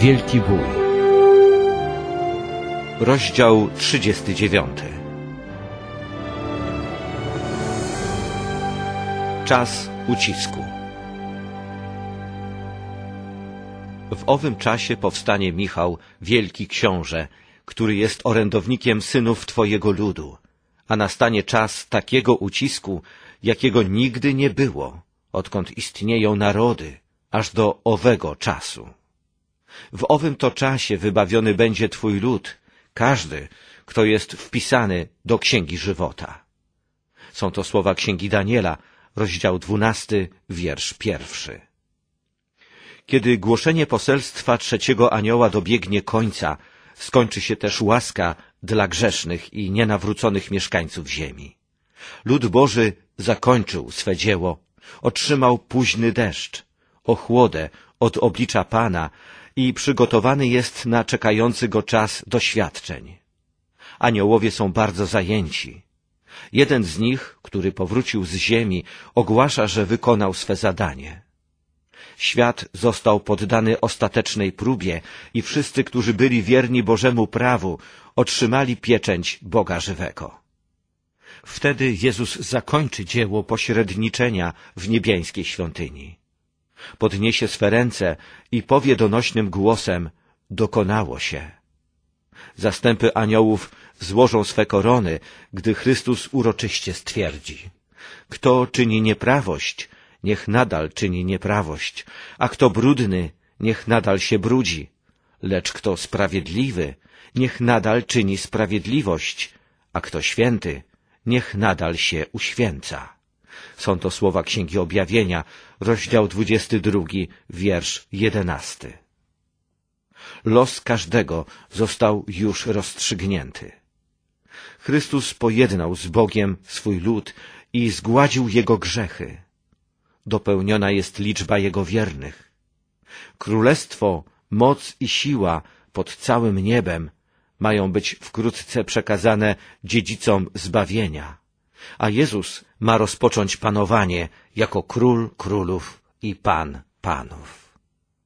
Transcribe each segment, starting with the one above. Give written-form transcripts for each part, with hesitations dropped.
Wielki Bój. Rozdział 39. Czas ucisku. W owym czasie powstanie Michał, wielki książę, który jest orędownikiem synów Twojego ludu, a nastanie czas takiego ucisku, jakiego nigdy nie było, odkąd istnieją narody, aż do owego czasu. W owym to czasie wybawiony będzie Twój lud, każdy, kto jest wpisany do Księgi Żywota. Są to słowa Księgi Daniela, rozdział 12, wiersz 1. Kiedy głoszenie poselstwa trzeciego anioła dobiegnie końca, skończy się też łaska dla grzesznych i nienawróconych mieszkańców ziemi. Lud Boży zakończył swe dzieło, otrzymał późny deszcz, ochłodę od oblicza Pana i przygotowany jest na czekający go czas doświadczeń. Aniołowie są bardzo zajęci. Jeden z nich, który powrócił z ziemi, ogłasza, że wykonał swe zadanie. Świat został poddany ostatecznej próbie i wszyscy, którzy byli wierni Bożemu prawu, otrzymali pieczęć Boga żywego. Wtedy Jezus zakończy dzieło pośredniczenia w niebiańskiej świątyni. Podniesie swe ręce i powie donośnym głosem: dokonało się. Zastępy aniołów złożą swe korony, gdy Chrystus uroczyście stwierdzi: kto czyni nieprawość, niech nadal czyni nieprawość, a kto brudny, niech nadal się brudzi, lecz kto sprawiedliwy, niech nadal czyni sprawiedliwość, a kto święty, niech nadal się uświęca. Są to słowa Księgi Objawienia, rozdział 22, wiersz 11. Los każdego został już rozstrzygnięty. Chrystus pojednał z Bogiem swój lud i zgładził jego grzechy. Dopełniona jest liczba jego wiernych. Królestwo, moc i siła pod całym niebem mają być wkrótce przekazane dziedzicom zbawienia, a Jezus ma rozpocząć panowanie jako Król królów i Pan panów.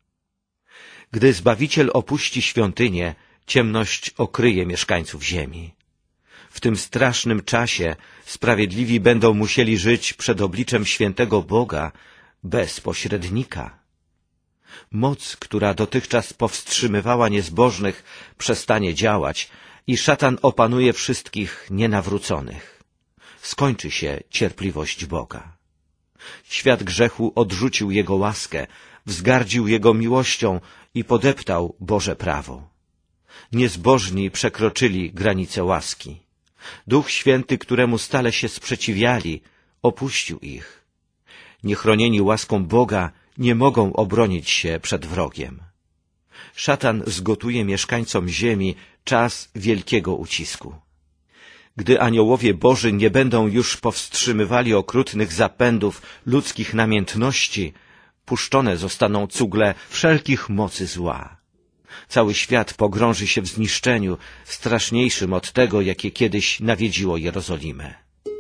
Gdy Zbawiciel opuści świątynię, ciemność okryje mieszkańców ziemi. W tym strasznym czasie sprawiedliwi będą musieli żyć przed obliczem świętego Boga bez pośrednika. Moc, która dotychczas powstrzymywała niezbożnych, przestanie działać i szatan opanuje wszystkich nienawróconych. Skończy się cierpliwość Boga. Świat grzechu odrzucił Jego łaskę, wzgardził Jego miłością i podeptał Boże prawo. Niezbożni przekroczyli granice łaski. Duch Święty, któremu stale się sprzeciwiali, opuścił ich. Niechronieni łaską Boga nie mogą obronić się przed wrogiem. Szatan zgotuje mieszkańcom ziemi czas wielkiego ucisku. Gdy aniołowie Boży nie będą już powstrzymywali okrutnych zapędów ludzkich namiętności, puszczone zostaną cugle wszelkich mocy zła. Cały świat pogrąży się w zniszczeniu, straszniejszym od tego, jakie kiedyś nawiedziło Jerozolimę.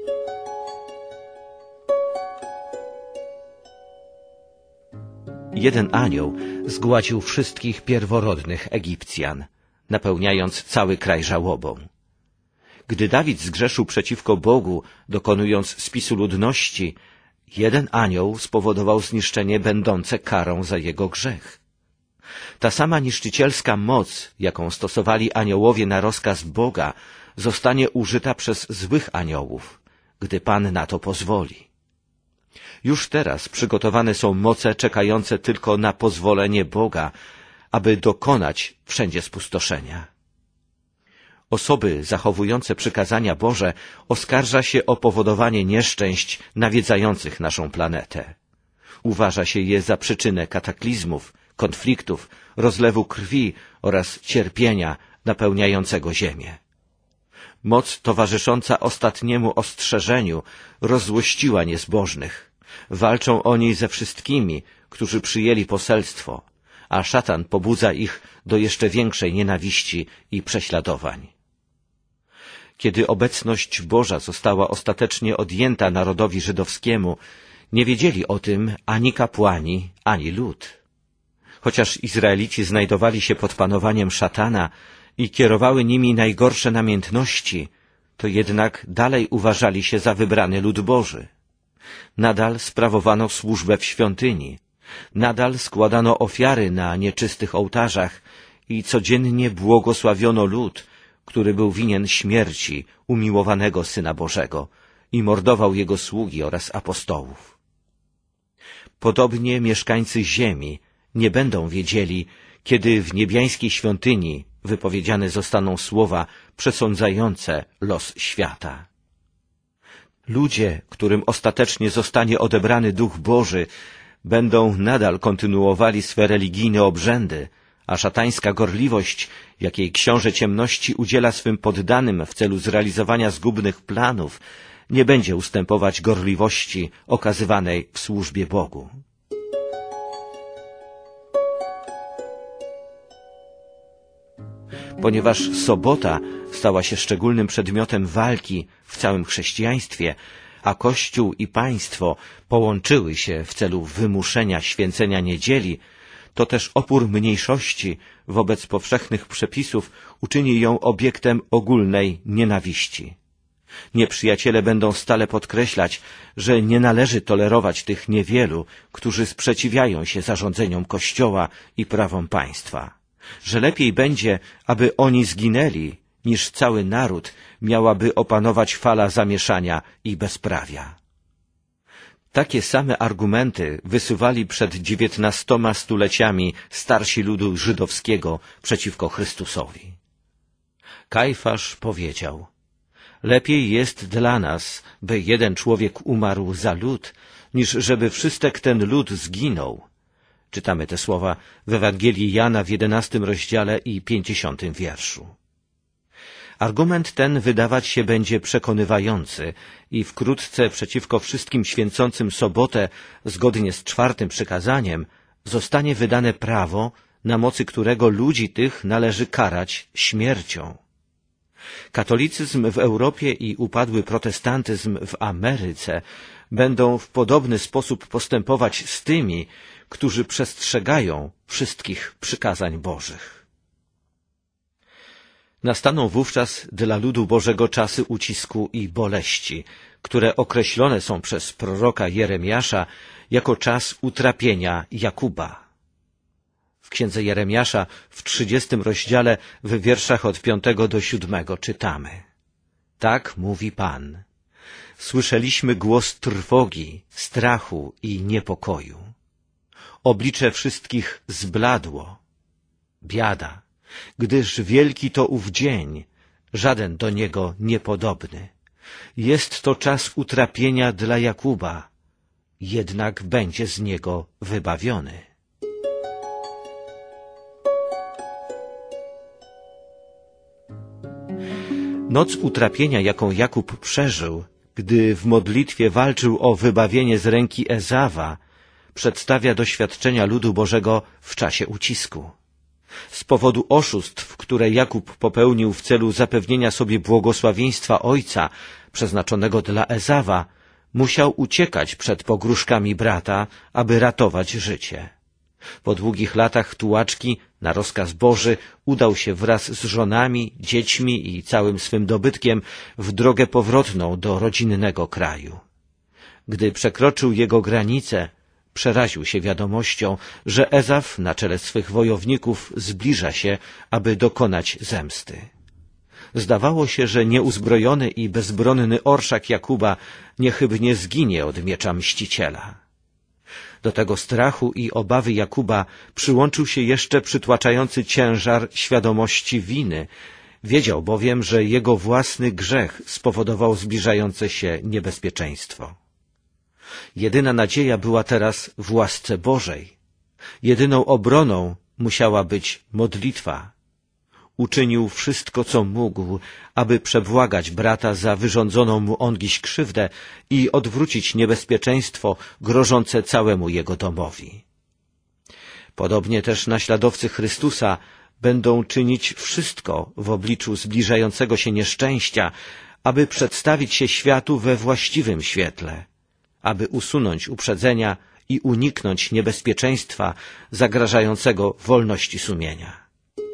Jeden anioł zgładził wszystkich pierworodnych Egipcjan, napełniając cały kraj żałobą. Gdy Dawid zgrzeszył przeciwko Bogu, dokonując spisu ludności, jeden anioł spowodował zniszczenie będące karą za jego grzech. Ta sama niszczycielska moc, jaką stosowali aniołowie na rozkaz Boga, zostanie użyta przez złych aniołów, gdy Pan na to pozwoli. Już teraz przygotowane są moce czekające tylko na pozwolenie Boga, aby dokonać wszędzie spustoszenia. Osoby zachowujące przykazania Boże oskarża się o powodowanie nieszczęść nawiedzających naszą planetę. Uważa się je za przyczynę kataklizmów, konfliktów, rozlewu krwi oraz cierpienia napełniającego ziemię. Moc towarzysząca ostatniemu ostrzeżeniu rozzłościła niezbożnych. Walczą oni ze wszystkimi, którzy przyjęli poselstwo, a szatan pobudza ich do jeszcze większej nienawiści i prześladowań. Kiedy obecność Boża została ostatecznie odjęta narodowi żydowskiemu, nie wiedzieli o tym ani kapłani, ani lud. Chociaż Izraelici znajdowali się pod panowaniem szatana i kierowały nimi najgorsze namiętności, to jednak dalej uważali się za wybrany lud Boży. Nadal sprawowano służbę w świątyni, nadal składano ofiary na nieczystych ołtarzach i codziennie błogosławiono lud, który był winien śmierci umiłowanego Syna Bożego i mordował Jego sługi oraz apostołów. Podobnie mieszkańcy ziemi nie będą wiedzieli, kiedy w niebiańskiej świątyni wypowiedziane zostaną słowa przesądzające los świata. Ludzie, którym ostatecznie zostanie odebrany Duch Boży, będą nadal kontynuowali swe religijne obrzędy, a szatańska gorliwość, jakiej książę ciemności udziela swym poddanym w celu zrealizowania zgubnych planów, nie będzie ustępować gorliwości okazywanej w służbie Bogu. Ponieważ sobota stała się szczególnym przedmiotem walki w całym chrześcijaństwie, a Kościół i państwo połączyły się w celu wymuszenia święcenia niedzieli, to też opór mniejszości wobec powszechnych przepisów uczyni ją obiektem ogólnej nienawiści. Nieprzyjaciele będą stale podkreślać, że nie należy tolerować tych niewielu, którzy sprzeciwiają się zarządzeniom Kościoła i prawom państwa, że lepiej będzie, aby oni zginęli, niż cały naród miałaby opanować fala zamieszania i bezprawia. Takie same argumenty wysuwali przed 19 stuleciami starsi ludu żydowskiego przeciwko Chrystusowi. Kajfasz powiedział: lepiej jest dla nas, by jeden człowiek umarł za lud, niż żeby wszystek ten lud zginął. Czytamy te słowa w Ewangelii Jana w 11 rozdziale i 50 wierszu. Argument ten wydawać się będzie przekonywający i wkrótce przeciwko wszystkim święcącym sobotę, zgodnie z 4. przykazaniem, zostanie wydane prawo, na mocy którego ludzi tych należy karać śmiercią. Katolicyzm w Europie i upadły protestantyzm w Ameryce będą w podobny sposób postępować z tymi, którzy przestrzegają wszystkich przykazań Bożych. Nastaną wówczas dla ludu Bożego czasy ucisku i boleści, które określone są przez proroka Jeremiasza jako czas utrapienia Jakuba. W księdze Jeremiasza w 30 rozdziale w wierszach od 5 do 7 czytamy: tak mówi Pan. Słyszeliśmy głos trwogi, strachu i niepokoju. Oblicze wszystkich zbladło. Biada, gdyż wielki to ów dzień, żaden do niego niepodobny. Jest to czas utrapienia dla Jakuba, jednak będzie z niego wybawiony. Noc utrapienia, jaką Jakub przeżył, gdy w modlitwie walczył o wybawienie z ręki Ezawa, przedstawia doświadczenia ludu Bożego w czasie ucisku. Z powodu oszustw, które Jakub popełnił w celu zapewnienia sobie błogosławieństwa ojca przeznaczonego dla Ezawa, musiał uciekać przed pogróżkami brata, aby ratować życie. Po długich latach tułaczki, na rozkaz Boży, udał się wraz z żonami, dziećmi i całym swym dobytkiem w drogę powrotną do rodzinnego kraju. Gdy przekroczył jego granicę, przeraził się wiadomością, że Ezaw na czele swych wojowników zbliża się, aby dokonać zemsty. Zdawało się, że nieuzbrojony i bezbronny orszak Jakuba niechybnie zginie od miecza mściciela. Do tego strachu i obawy Jakuba przyłączył się jeszcze przytłaczający ciężar świadomości winy. Wiedział bowiem, że jego własny grzech spowodował zbliżające się niebezpieczeństwo. Jedyna nadzieja była teraz w łasce Bożej. Jedyną obroną musiała być modlitwa. Uczynił wszystko, co mógł, aby przebłagać brata za wyrządzoną mu ongiś krzywdę i odwrócić niebezpieczeństwo grożące całemu jego domowi. Podobnie też naśladowcy Chrystusa będą czynić wszystko w obliczu zbliżającego się nieszczęścia, aby przedstawić się światu we właściwym świetle, aby usunąć uprzedzenia i uniknąć niebezpieczeństwa zagrażającego wolności sumienia.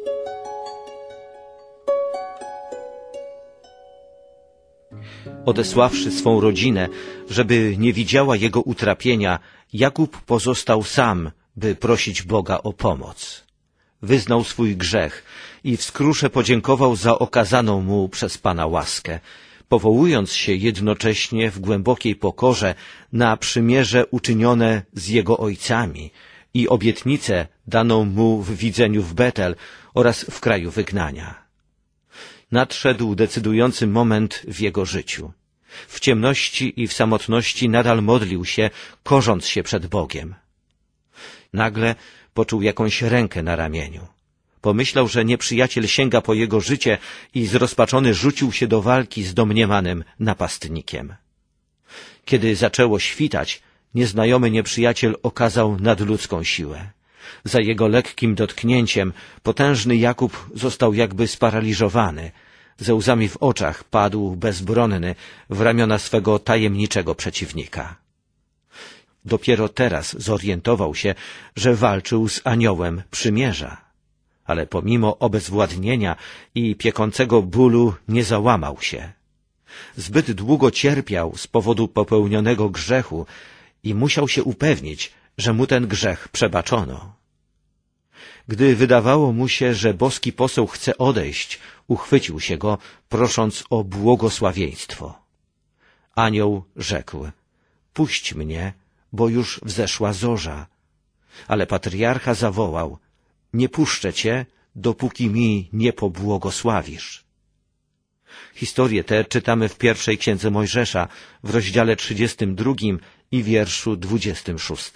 Odesławszy swą rodzinę, żeby nie widziała jego utrapienia, Jakub pozostał sam, by prosić Boga o pomoc. Wyznał swój grzech i w skrusze podziękował za okazaną mu przez Pana łaskę, powołując się jednocześnie w głębokiej pokorze na przymierze uczynione z jego ojcami i obietnicę daną mu w widzeniu w Betel oraz w kraju wygnania. Nadszedł decydujący moment w jego życiu. W ciemności i w samotności nadal modlił się, korząc się przed Bogiem. Nagle poczuł jakąś rękę na ramieniu. Pomyślał, że nieprzyjaciel sięga po jego życie i zrozpaczony rzucił się do walki z domniemanym napastnikiem. Kiedy zaczęło świtać, nieznajomy nieprzyjaciel okazał nadludzką siłę. Za jego lekkim dotknięciem potężny Jakub został jakby sparaliżowany. Ze łzami w oczach padł bezbronny w ramiona swego tajemniczego przeciwnika. Dopiero teraz zorientował się, że walczył z aniołem przymierza. Ale pomimo obezwładnienia i piekącego bólu nie załamał się. Zbyt długo cierpiał z powodu popełnionego grzechu i musiał się upewnić, że mu ten grzech przebaczono. Gdy wydawało mu się, że boski poseł chce odejść, uchwycił się go, prosząc o błogosławieństwo. Anioł rzekł: puść mnie, bo już wzeszła zorza. Ale patriarcha zawołał: nie puszczę cię, dopóki mi nie pobłogosławisz. Historię tę czytamy w pierwszej księdze Mojżesza, w rozdziale 32 i wierszu 26.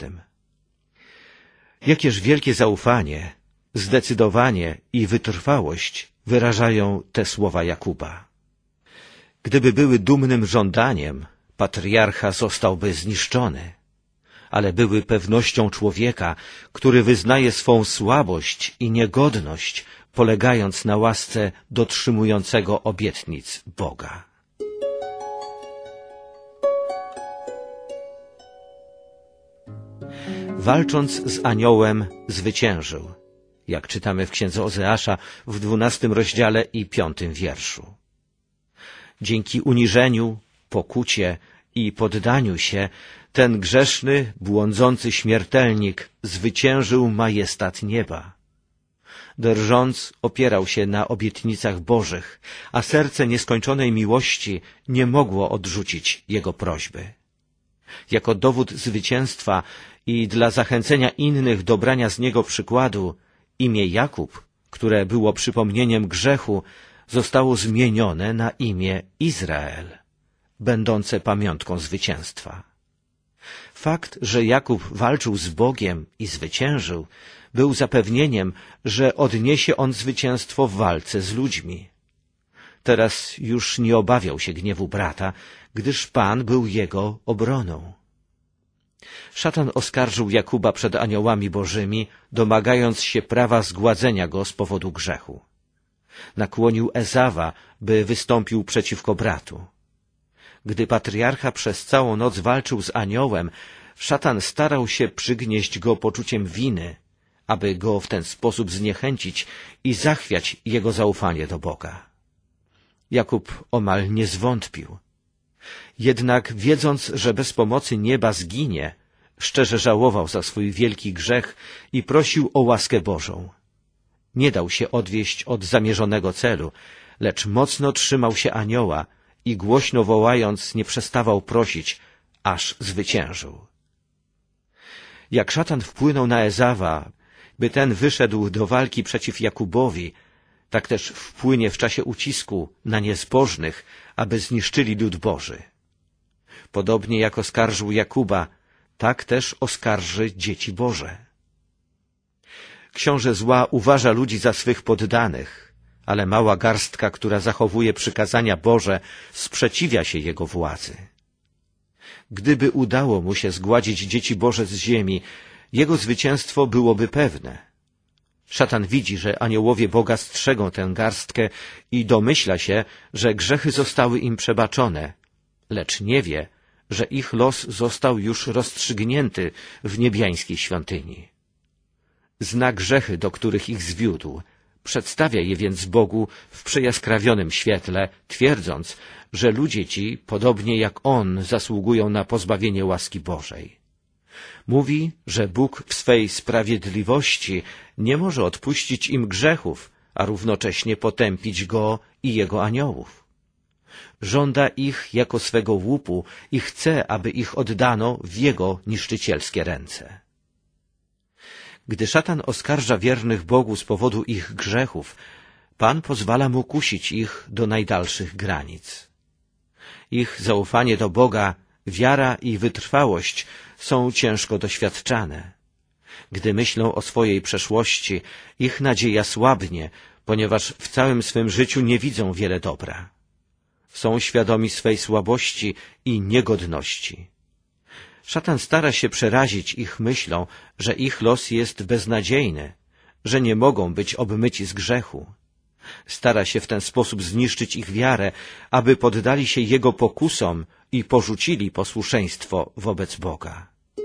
Jakież wielkie zaufanie, zdecydowanie i wytrwałość wyrażają te słowa Jakuba. Gdyby były dumnym żądaniem, patriarcha zostałby zniszczony, ale były pewnością człowieka, który wyznaje swą słabość i niegodność, polegając na łasce dotrzymującego obietnic Boga. Walcząc z aniołem zwyciężył, jak czytamy w księdze Ozeasza w 12 rozdziale i 5 wierszu. Dzięki uniżeniu, pokucie i poddaniu się ten grzeszny, błądzący śmiertelnik zwyciężył majestat nieba. Drżąc opierał się na obietnicach Bożych, a serce nieskończonej miłości nie mogło odrzucić jego prośby. Jako dowód zwycięstwa i dla zachęcenia innych do brania z niego przykładu, imię Jakub, które było przypomnieniem grzechu, zostało zmienione na imię Izrael, będące pamiątką zwycięstwa. Fakt, że Jakub walczył z Bogiem i zwyciężył, był zapewnieniem, że odniesie on zwycięstwo w walce z ludźmi. Teraz już nie obawiał się gniewu brata, gdyż Pan był jego obroną. Szatan oskarżył Jakuba przed aniołami bożymi, domagając się prawa zgładzenia go z powodu grzechu. Nakłonił Ezawa, by wystąpił przeciwko bratu. Gdy patriarcha przez całą noc walczył z aniołem, szatan starał się przygnieść go poczuciem winy, aby go w ten sposób zniechęcić i zachwiać jego zaufanie do Boga. Jakub omal nie zwątpił. Jednak wiedząc, że bez pomocy nieba zginie, szczerze żałował za swój wielki grzech i prosił o łaskę Bożą. Nie dał się odwieść od zamierzonego celu, lecz mocno trzymał się anioła i głośno wołając nie przestawał prosić, aż zwyciężył. Jak szatan wpłynął na Ezawa, by ten wyszedł do walki przeciw Jakubowi, tak też wpłynie w czasie ucisku na niezbożnych, aby zniszczyli lud Boży. Podobnie jak oskarżył Jakuba, tak też oskarży dzieci Boże. Książę zła uważa ludzi za swych poddanych, ale mała garstka, która zachowuje przykazania Boże, sprzeciwia się jego władzy. Gdyby udało mu się zgładzić dzieci Boże z ziemi, jego zwycięstwo byłoby pewne. Szatan widzi, że aniołowie Boga strzegą tę garstkę i domyśla się, że grzechy zostały im przebaczone, lecz nie wie, że ich los został już rozstrzygnięty w niebiańskiej świątyni. Zna grzechy, do których ich zwiódł, przedstawia je więc Bogu w przejaskrawionym świetle, twierdząc, że ludzie ci, podobnie jak On, zasługują na pozbawienie łaski Bożej. Mówi, że Bóg w swej sprawiedliwości nie może odpuścić im grzechów, a równocześnie potępić Go i Jego aniołów. Żąda ich jako swego łupu i chce, aby ich oddano w Jego niszczycielskie ręce. Gdy szatan oskarża wiernych Bogu z powodu ich grzechów, Pan pozwala mu kusić ich do najdalszych granic. Ich zaufanie do Boga, wiara i wytrwałość są ciężko doświadczane. Gdy myślą o swojej przeszłości, ich nadzieja słabnie, ponieważ w całym swym życiu nie widzą wiele dobra. Są świadomi swej słabości i niegodności. Szatan stara się przerazić ich myślą, że ich los jest beznadziejny, że nie mogą być obmyci z grzechu. Stara się w ten sposób zniszczyć ich wiarę, aby poddali się jego pokusom i porzucili posłuszeństwo wobec Boga.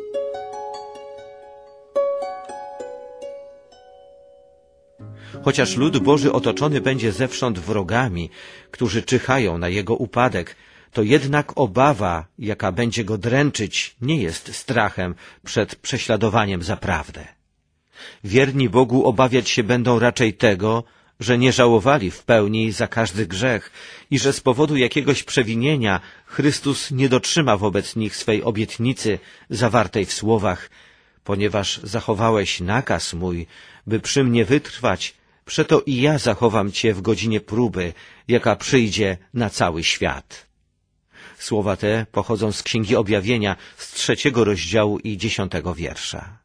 Chociaż lud Boży otoczony będzie zewsząd wrogami, którzy czyhają na jego upadek, to jednak obawa, jaka będzie go dręczyć, nie jest strachem przed prześladowaniem za prawdę. Wierni Bogu obawiać się będą raczej tego, że nie żałowali w pełni za każdy grzech i że z powodu jakiegoś przewinienia Chrystus nie dotrzyma wobec nich swej obietnicy zawartej w słowach: ponieważ zachowałeś nakaz mój, by przy mnie wytrwać, przeto i ja zachowam cię w godzinie próby, jaka przyjdzie na cały świat. Słowa te pochodzą z Księgi Objawienia, z 3 rozdziału i 10 wiersza.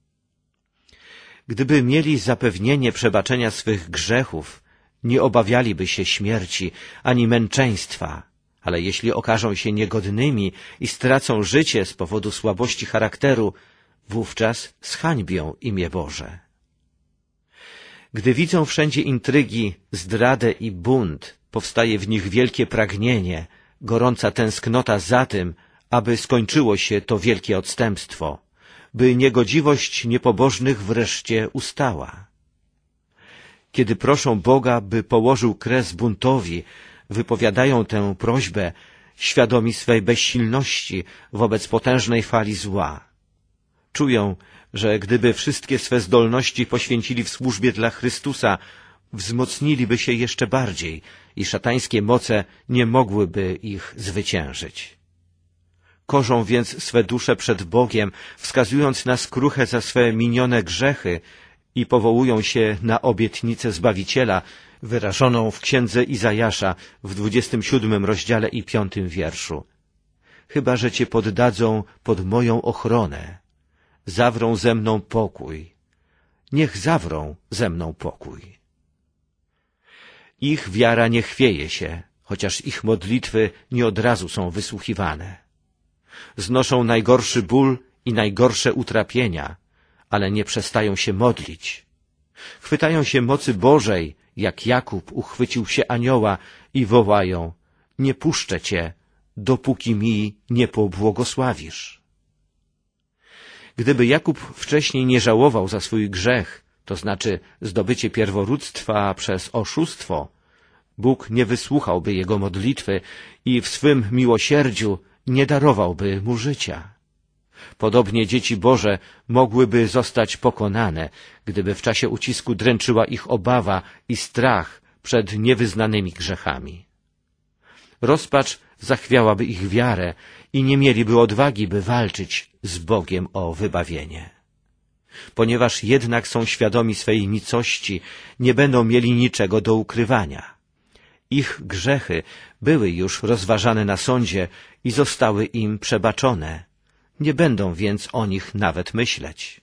Gdyby mieli zapewnienie przebaczenia swych grzechów, nie obawialiby się śmierci ani męczeństwa, ale jeśli okażą się niegodnymi i stracą życie z powodu słabości charakteru, wówczas zhańbią imię Boże. Gdy widzą wszędzie intrygi, zdradę i bunt, powstaje w nich wielkie pragnienie, gorąca tęsknota za tym, aby skończyło się to wielkie odstępstwo, by niegodziwość niepobożnych wreszcie ustała. Kiedy proszą Boga, by położył kres buntowi, wypowiadają tę prośbę, świadomi swej bezsilności wobec potężnej fali zła. Czują, że gdyby wszystkie swe zdolności poświęcili w służbie dla Chrystusa, wzmocniliby się jeszcze bardziej i szatańskie moce nie mogłyby ich zwyciężyć. Korzą więc swe dusze przed Bogiem, wskazując na skruchę za swe minione grzechy i powołują się na obietnicę Zbawiciela wyrażoną w Księdze Izajasza w 27 rozdziale i 5 wierszu. Chyba że cię poddadzą pod moją ochronę, zawrą ze mną pokój. Niech zawrą ze mną pokój. Ich wiara nie chwieje się, chociaż ich modlitwy nie od razu są wysłuchiwane. Znoszą najgorszy ból i najgorsze utrapienia, ale nie przestają się modlić. Chwytają się mocy Bożej, jak Jakub uchwycił się anioła i wołają: nie puszczę cię, dopóki mi nie pobłogosławisz. Gdyby Jakub wcześniej nie żałował za swój grzech, to znaczy zdobycie pierworództwa przez oszustwo, Bóg nie wysłuchałby jego modlitwy i w swym miłosierdziu nie darowałby mu życia. Podobnie dzieci Boże mogłyby zostać pokonane, gdyby w czasie ucisku dręczyła ich obawa i strach przed niewyznanymi grzechami. Rozpacz zachwiałaby ich wiarę i nie mieliby odwagi, by walczyć z Bogiem o wybawienie. Ponieważ jednak są świadomi swej nicości, nie będą mieli niczego do ukrywania. Ich grzechy były już rozważane na sądzie i zostały im przebaczone. Nie będą więc o nich nawet myśleć.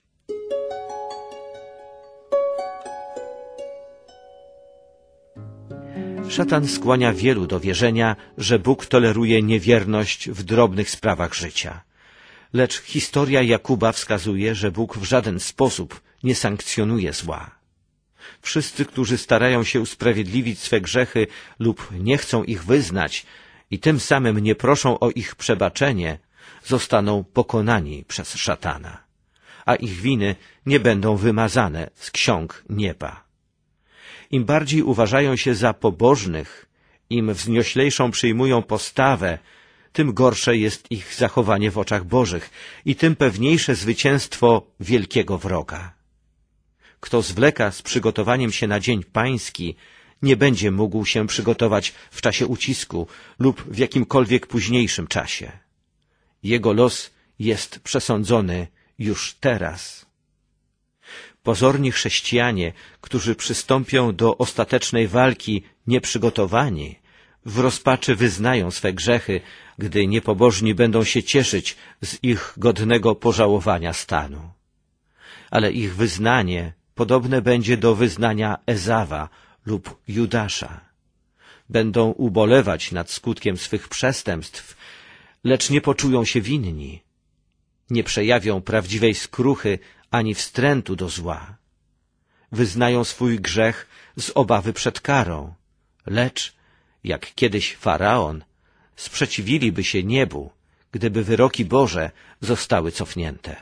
Szatan skłania wielu do wierzenia, że Bóg toleruje niewierność w drobnych sprawach życia. Lecz historia Jakuba wskazuje, że Bóg w żaden sposób nie sankcjonuje zła. Wszyscy, którzy starają się usprawiedliwić swe grzechy lub nie chcą ich wyznać i tym samym nie proszą o ich przebaczenie, zostaną pokonani przez szatana, a ich winy nie będą wymazane z ksiąg nieba. Im bardziej uważają się za pobożnych, im wznioślejszą przyjmują postawę, tym gorsze jest ich zachowanie w oczach Bożych i tym pewniejsze zwycięstwo wielkiego wroga. Kto zwleka z przygotowaniem się na dzień pański, nie będzie mógł się przygotować w czasie ucisku lub w jakimkolwiek późniejszym czasie. Jego los jest przesądzony już teraz. Pozorni chrześcijanie, którzy przystąpią do ostatecznej walki nieprzygotowani, w rozpaczy wyznają swe grzechy, gdy niepobożni będą się cieszyć z ich godnego pożałowania stanu. Ale ich wyznanie podobne będzie do wyznania Ezawa lub Judasza. Będą ubolewać nad skutkiem swych przestępstw, lecz nie poczują się winni. Nie przejawią prawdziwej skruchy ani wstrętu do zła. Wyznają swój grzech z obawy przed karą, lecz, jak kiedyś Faraon, sprzeciwiliby się niebu, gdyby wyroki Boże zostały cofnięte.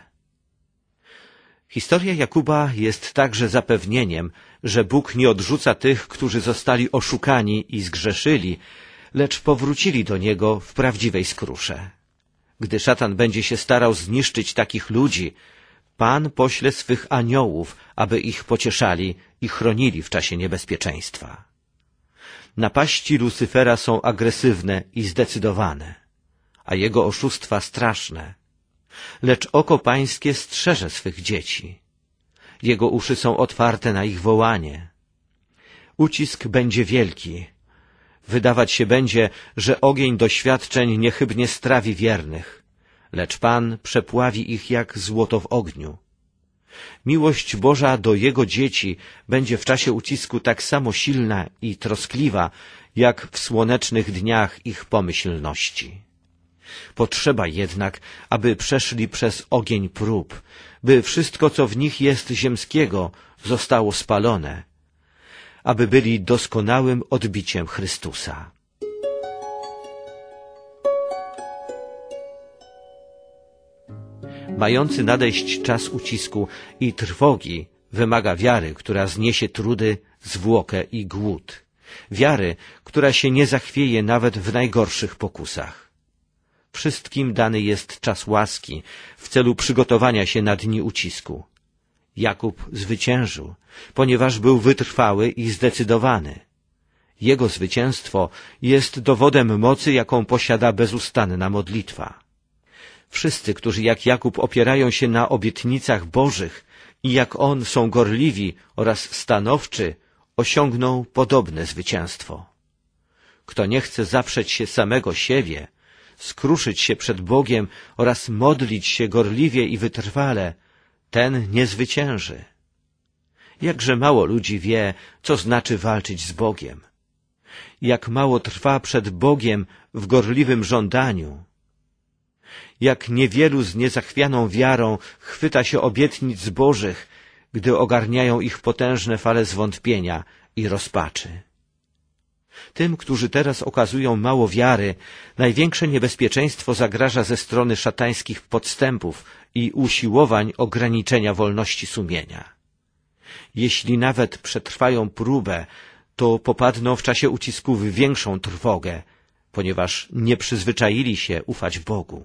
Historia Jakuba jest także zapewnieniem, że Bóg nie odrzuca tych, którzy zostali oszukani i zgrzeszyli, lecz powrócili do Niego w prawdziwej skrusze. Gdy szatan będzie się starał zniszczyć takich ludzi, Pan pośle swych aniołów, aby ich pocieszali i chronili w czasie niebezpieczeństwa. Napaści Lucyfera są agresywne i zdecydowane, a jego oszustwa straszne. Lecz oko pańskie strzeże swych dzieci. Jego uszy są otwarte na ich wołanie. Ucisk będzie wielki. Wydawać się będzie, że ogień doświadczeń niechybnie strawi wiernych, lecz Pan przepławi ich jak złoto w ogniu. Miłość Boża do Jego dzieci będzie w czasie ucisku tak samo silna i troskliwa, jak w słonecznych dniach ich pomyślności. Potrzeba jednak, aby przeszli przez ogień prób, by wszystko, co w nich jest ziemskiego, zostało spalone, aby byli doskonałym odbiciem Chrystusa. Mający nadejść czas ucisku i trwogi wymaga wiary, która zniesie trudy, zwłokę i głód. Wiary, która się nie zachwieje nawet w najgorszych pokusach. Wszystkim dany jest czas łaski w celu przygotowania się na dni ucisku. Jakub zwyciężył, ponieważ był wytrwały i zdecydowany. Jego zwycięstwo jest dowodem mocy, jaką posiada bezustanna modlitwa. Wszyscy, którzy jak Jakub opierają się na obietnicach Bożych i jak on są gorliwi oraz stanowczy, osiągną podobne zwycięstwo. Kto nie chce zaprzeć się samego siebie, skruszyć się przed Bogiem oraz modlić się gorliwie i wytrwale, ten nie zwycięży. Jakże mało ludzi wie, co znaczy walczyć z Bogiem. Jak mało trwa przed Bogiem w gorliwym żądaniu. Jak niewielu z niezachwianą wiarą chwyta się obietnic Bożych, gdy ogarniają ich potężne fale zwątpienia i rozpaczy. Tym, którzy teraz okazują mało wiary, największe niebezpieczeństwo zagraża ze strony szatańskich podstępów i usiłowań ograniczenia wolności sumienia. Jeśli nawet przetrwają próbę, to popadną w czasie ucisku w większą trwogę, ponieważ nie przyzwyczaili się ufać Bogu.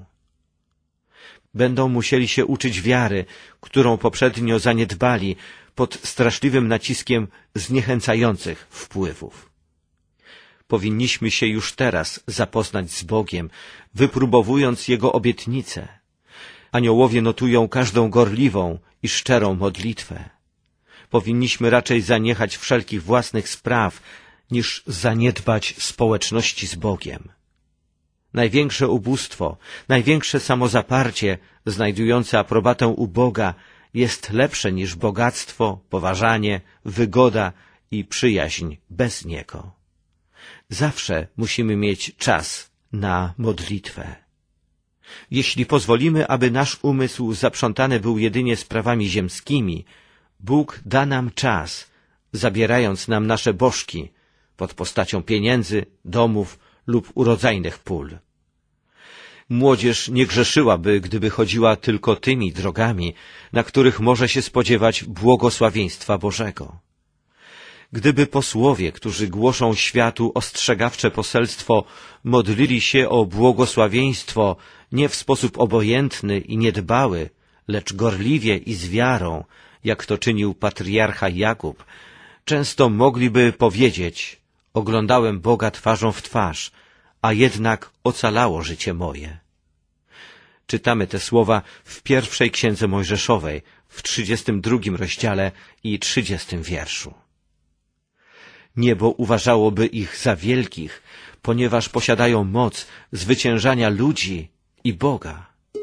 Będą musieli się uczyć wiary, którą poprzednio zaniedbali pod straszliwym naciskiem zniechęcających wpływów. Powinniśmy się już teraz zapoznać z Bogiem, wypróbowując Jego obietnice. Aniołowie notują każdą gorliwą i szczerą modlitwę. Powinniśmy raczej zaniechać wszelkich własnych spraw, niż zaniedbać społeczności z Bogiem. Największe ubóstwo, największe samozaparcie znajdujące aprobatę u Boga jest lepsze niż bogactwo, poważanie, wygoda i przyjaźń bez Niego. Zawsze musimy mieć czas na modlitwę. Jeśli pozwolimy, aby nasz umysł zaprzątany był jedynie sprawami ziemskimi, Bóg da nam czas, zabierając nam nasze bożki pod postacią pieniędzy, domów lub urodzajnych pól. Młodzież nie grzeszyłaby, gdyby chodziła tylko tymi drogami, na których może się spodziewać błogosławieństwa Bożego. Gdyby posłowie, którzy głoszą światu ostrzegawcze poselstwo, modlili się o błogosławieństwo nie w sposób obojętny i niedbały, lecz gorliwie i z wiarą, jak to czynił patriarcha Jakub, często mogliby powiedzieć: oglądałem Boga twarzą w twarz, a jednak ocalało życie moje. Czytamy te słowa w pierwszej Księdze Mojżeszowej, w 32 rozdziale i 30 wierszu. Niebo uważałoby ich za wielkich, ponieważ posiadają moc zwyciężania ludzi i Boga.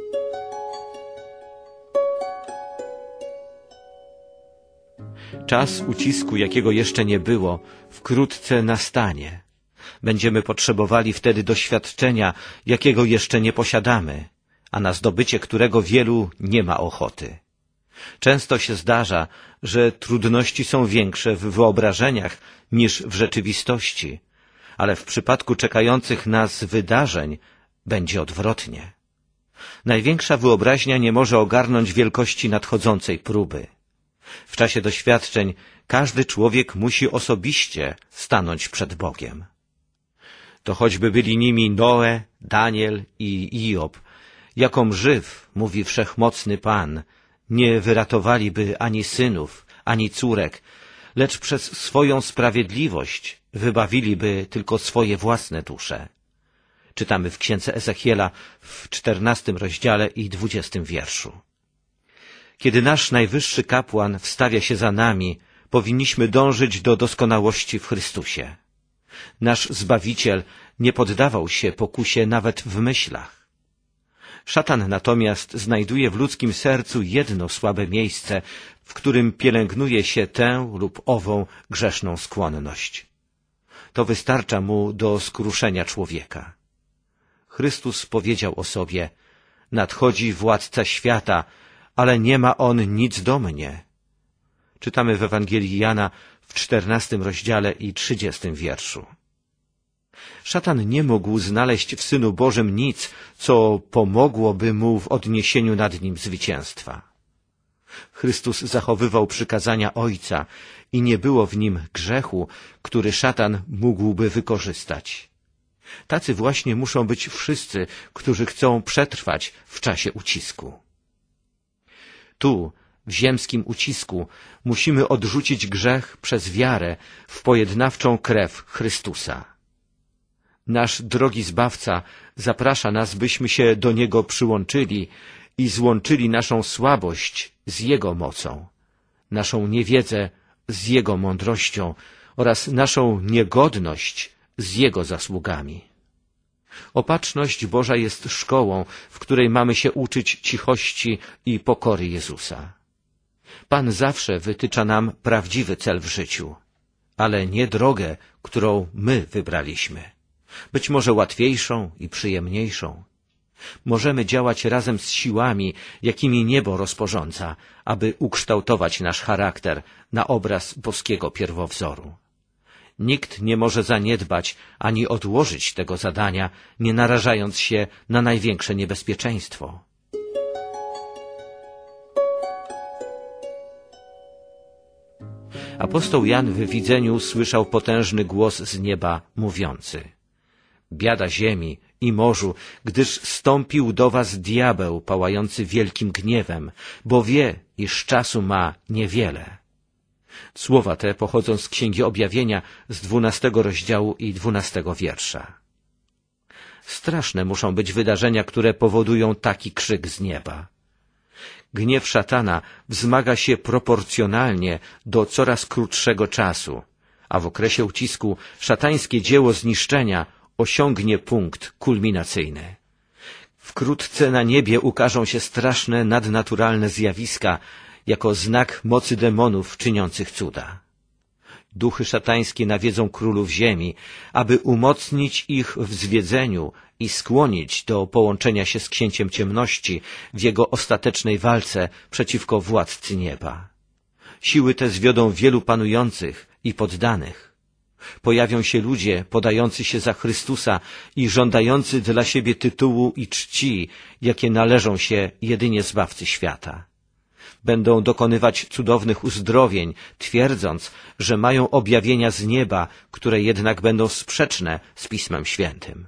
Czas ucisku, jakiego jeszcze nie było, wkrótce nastanie. Będziemy potrzebowali wtedy doświadczenia, jakiego jeszcze nie posiadamy, a na zdobycie którego wielu nie ma ochoty. Często się zdarza, że trudności są większe w wyobrażeniach niż w rzeczywistości, ale w przypadku czekających nas wydarzeń będzie odwrotnie. Największa wyobraźnia nie może ogarnąć wielkości nadchodzącej próby. W czasie doświadczeń każdy człowiek musi osobiście stanąć przed Bogiem. To choćby byli nimi Noe, Daniel i Hiob, jakom żyw, mówi wszechmocny Pan, nie wyratowaliby ani synów, ani córek, lecz przez swoją sprawiedliwość wybawiliby tylko swoje własne dusze. Czytamy w Księdze Ezechiela w 14 rozdziale i 20 wierszu. Kiedy nasz najwyższy kapłan wstawia się za nami, powinniśmy dążyć do doskonałości w Chrystusie. Nasz Zbawiciel nie poddawał się pokusie nawet w myślach. Szatan natomiast znajduje w ludzkim sercu jedno słabe miejsce, w którym pielęgnuje się tę lub ową grzeszną skłonność. To wystarcza mu do skruszenia człowieka. Chrystus powiedział o sobie: nadchodzi władca świata, ale nie ma on nic do mnie. Czytamy w Ewangelii Jana w 14 rozdziale i 30 wierszu. Szatan nie mógł znaleźć w Synu Bożym nic, co pomogłoby mu w odniesieniu nad nim zwycięstwa. Chrystus zachowywał przykazania Ojca i nie było w nim grzechu, który szatan mógłby wykorzystać. Tacy właśnie muszą być wszyscy, którzy chcą przetrwać w czasie ucisku. Tu, w ziemskim ucisku, musimy odrzucić grzech przez wiarę w pojednawczą krew Chrystusa. Nasz drogi Zbawca zaprasza nas, byśmy się do Niego przyłączyli i złączyli naszą słabość z Jego mocą, naszą niewiedzę z Jego mądrością oraz naszą niegodność z Jego zasługami. Opatrzność Boża jest szkołą, w której mamy się uczyć cichości i pokory Jezusa. Pan zawsze wytycza nam prawdziwy cel w życiu, ale nie drogę, którą my wybraliśmy. Być może łatwiejszą i przyjemniejszą. Możemy działać razem z siłami, jakimi niebo rozporządza, aby ukształtować nasz charakter na obraz boskiego pierwowzoru. Nikt nie może zaniedbać ani odłożyć tego zadania, nie narażając się na największe niebezpieczeństwo. Apostoł Jan w widzeniu słyszał potężny głos z nieba mówiący: biada ziemi i morzu, gdyż zstąpił do was diabeł pałający wielkim gniewem, bo wie, iż czasu ma niewiele. Słowa te pochodzą z Księgi Objawienia z 12 rozdziału i 12 wiersza. Straszne muszą być wydarzenia, które powodują taki krzyk z nieba. Gniew szatana wzmaga się proporcjonalnie do coraz krótszego czasu, a w okresie ucisku szatańskie dzieło zniszczenia osiągnie punkt kulminacyjny. Wkrótce na niebie ukażą się straszne, nadnaturalne zjawiska, jako znak mocy demonów czyniących cuda. Duchy szatańskie nawiedzą królów ziemi, aby umocnić ich w zwiedzeniu i skłonić do połączenia się z księciem ciemności w jego ostatecznej walce przeciwko władcy nieba. Siły te zwiodą wielu panujących i poddanych. Pojawią się ludzie podający się za Chrystusa i żądający dla siebie tytułu i czci, jakie należą się jedynie Zbawcy świata. Będą dokonywać cudownych uzdrowień, twierdząc, że mają objawienia z nieba, które jednak będą sprzeczne z Pismem Świętym.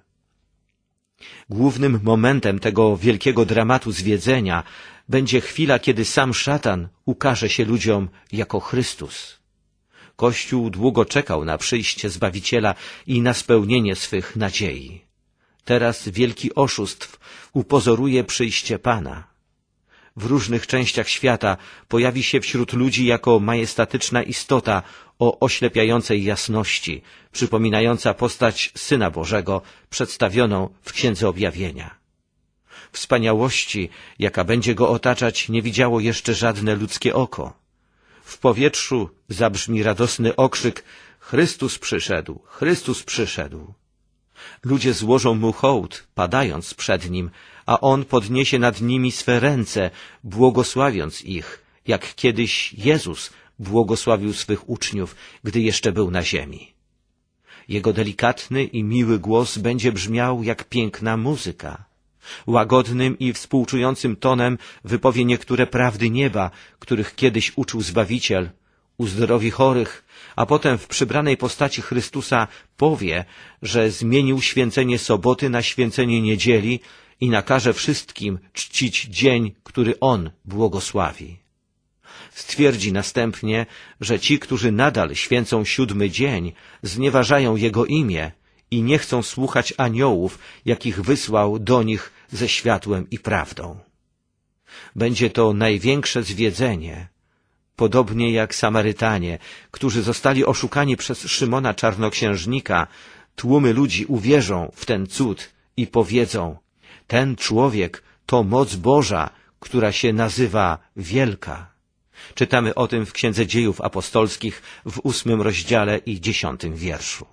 Głównym momentem tego wielkiego dramatu zwiedzenia będzie chwila, kiedy sam szatan ukaże się ludziom jako Chrystus. Kościół długo czekał na przyjście Zbawiciela i na spełnienie swych nadziei. Teraz wielki oszustw upozoruje przyjście Pana. W różnych częściach świata pojawi się wśród ludzi jako majestatyczna istota o oślepiającej jasności, przypominająca postać Syna Bożego przedstawioną w Księdze Objawienia. Wspaniałości, jaka będzie go otaczać, nie widziało jeszcze żadne ludzkie oko. W powietrzu zabrzmi radosny okrzyk: Chrystus przyszedł, Chrystus przyszedł. Ludzie złożą mu hołd, padając przed nim, a on podniesie nad nimi swe ręce, błogosławiąc ich, jak kiedyś Jezus błogosławił swych uczniów, gdy jeszcze był na ziemi. Jego delikatny i miły głos będzie brzmiał jak piękna muzyka. Łagodnym i współczującym tonem wypowie niektóre prawdy nieba, których kiedyś uczył Zbawiciel, uzdrowi chorych, a potem w przybranej postaci Chrystusa powie, że zmienił święcenie soboty na święcenie niedzieli i nakaże wszystkim czcić dzień, który On błogosławi. Stwierdzi następnie, że ci, którzy nadal święcą 7 dzień, znieważają Jego imię i nie chcą słuchać aniołów, jakich wysłał do nich ze światłem i prawdą. Będzie to największe zwiedzenie, podobnie jak Samarytanie, którzy zostali oszukani przez Szymona Czarnoksiężnika. Tłumy ludzi uwierzą w ten cud i powiedzą: ten człowiek to moc Boża, która się nazywa wielka. Czytamy o tym w Księdze Dziejów Apostolskich w 8 rozdziale i 10 wierszu.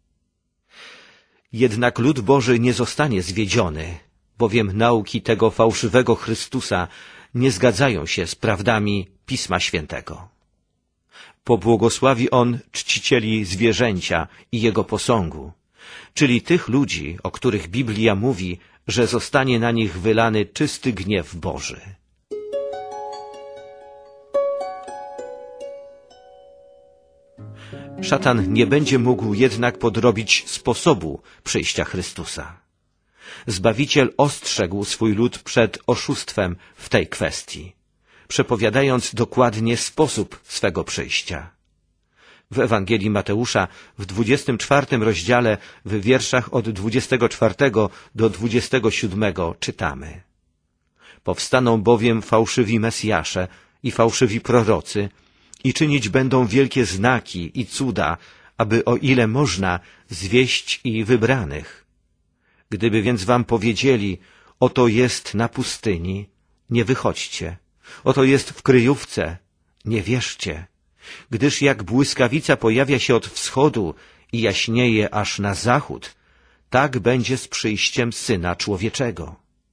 Jednak lud Boży nie zostanie zwiedziony, bowiem nauki tego fałszywego Chrystusa nie zgadzają się z prawdami Pisma Świętego. Pobłogosławi On czcicieli zwierzęcia i Jego posągu, czyli tych ludzi, o których Biblia mówi, że zostanie na nich wylany czysty gniew Boży. Szatan nie będzie mógł jednak podrobić sposobu przyjścia Chrystusa. Zbawiciel ostrzegł swój lud przed oszustwem w tej kwestii, przepowiadając dokładnie sposób swego przyjścia. W Ewangelii Mateusza w 24 rozdziale w wierszach od 24 do 27 czytamy: powstaną bowiem fałszywi Mesjasze i fałszywi prorocy i czynić będą wielkie znaki i cuda, aby o ile można zwieść i wybranych. Gdyby więc wam powiedzieli: oto jest na pustyni, nie wychodźcie, oto jest w kryjówce, nie wierzcie, gdyż jak błyskawica pojawia się od wschodu i jaśnieje aż na zachód, tak będzie z przyjściem Syna Człowieczego.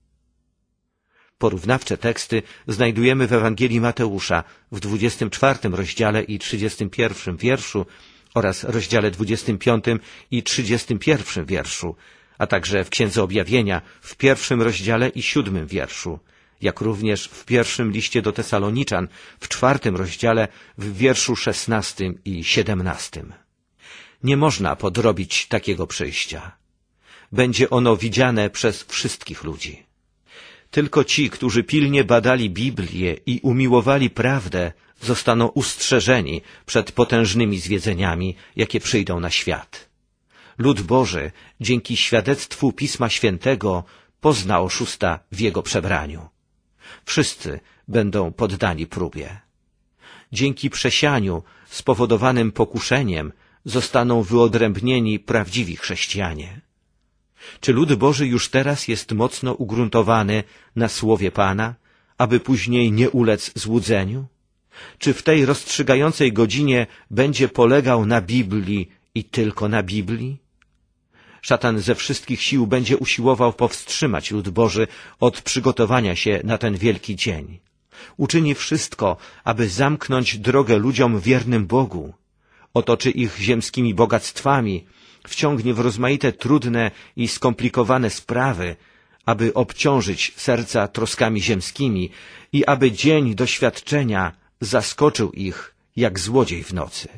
Porównawcze teksty znajdujemy w Ewangelii Mateusza w 24 rozdziale i 31 wierszu oraz rozdziale 25 i 31 wierszu, a także w Księdze Objawienia w 1 rozdziale i 7 wierszu, jak również w 1 liście do Tesaloniczan w 4 rozdziale w wierszu 16 i 17. Nie można podrobić takiego przyjścia. Będzie ono widziane przez wszystkich ludzi. Tylko ci, którzy pilnie badali Biblię i umiłowali prawdę, zostaną ustrzeżeni przed potężnymi zwiedzeniami, jakie przyjdą na świat. Lud Boży, dzięki świadectwu Pisma Świętego, pozna oszusta w jego przebraniu. Wszyscy będą poddani próbie. Dzięki przesianiu spowodowanym pokuszeniem zostaną wyodrębnieni prawdziwi chrześcijanie. Czy lud Boży już teraz jest mocno ugruntowany na Słowie Pana, aby później nie ulec złudzeniu? Czy w tej rozstrzygającej godzinie będzie polegał na Biblii i tylko na Biblii? Szatan ze wszystkich sił będzie usiłował powstrzymać lud Boży od przygotowania się na ten wielki dzień. Uczyni wszystko, aby zamknąć drogę ludziom wiernym Bogu. otoczy ich ziemskimi bogactwami, wciągnie w rozmaite trudne i skomplikowane sprawy, aby obciążyć serca troskami ziemskimi i aby dzień doświadczenia zaskoczył ich jak złodziej w nocy.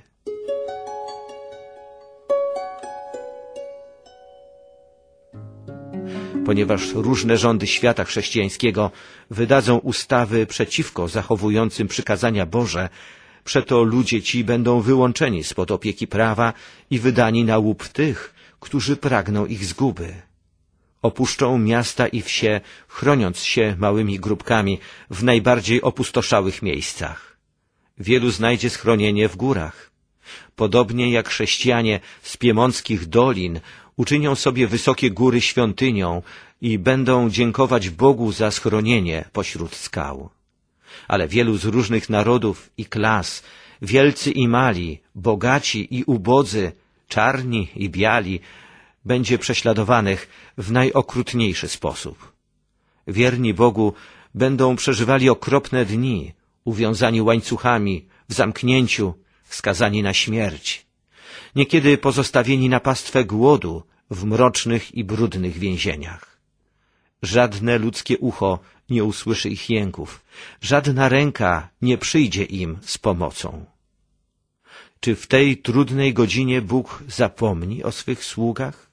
Ponieważ różne rządy świata chrześcijańskiego wydadzą ustawy przeciwko zachowującym przykazania Boże, przeto ludzie ci będą wyłączeni spod opieki prawa i wydani na łup tych, którzy pragną ich zguby. Opuszczą miasta i wsie, chroniąc się małymi grupkami w najbardziej opustoszałych miejscach. Wielu znajdzie schronienie w górach. Podobnie jak chrześcijanie z piemonckich dolin uczynią sobie wysokie góry świątynią i będą dziękować Bogu za schronienie pośród skał. Ale wielu z różnych narodów i klas, wielcy i mali, bogaci i ubodzy, czarni i biali, będzie prześladowanych w najokrutniejszy sposób. Wierni Bogu będą przeżywali okropne dni, uwiązani łańcuchami, w zamknięciu, skazani na śmierć. Niekiedy pozostawieni na pastwę głodu w mrocznych i brudnych więzieniach. Żadne ludzkie ucho nie usłyszy ich jęków, żadna ręka nie przyjdzie im z pomocą. Czy w tej trudnej godzinie Bóg zapomni o swych sługach?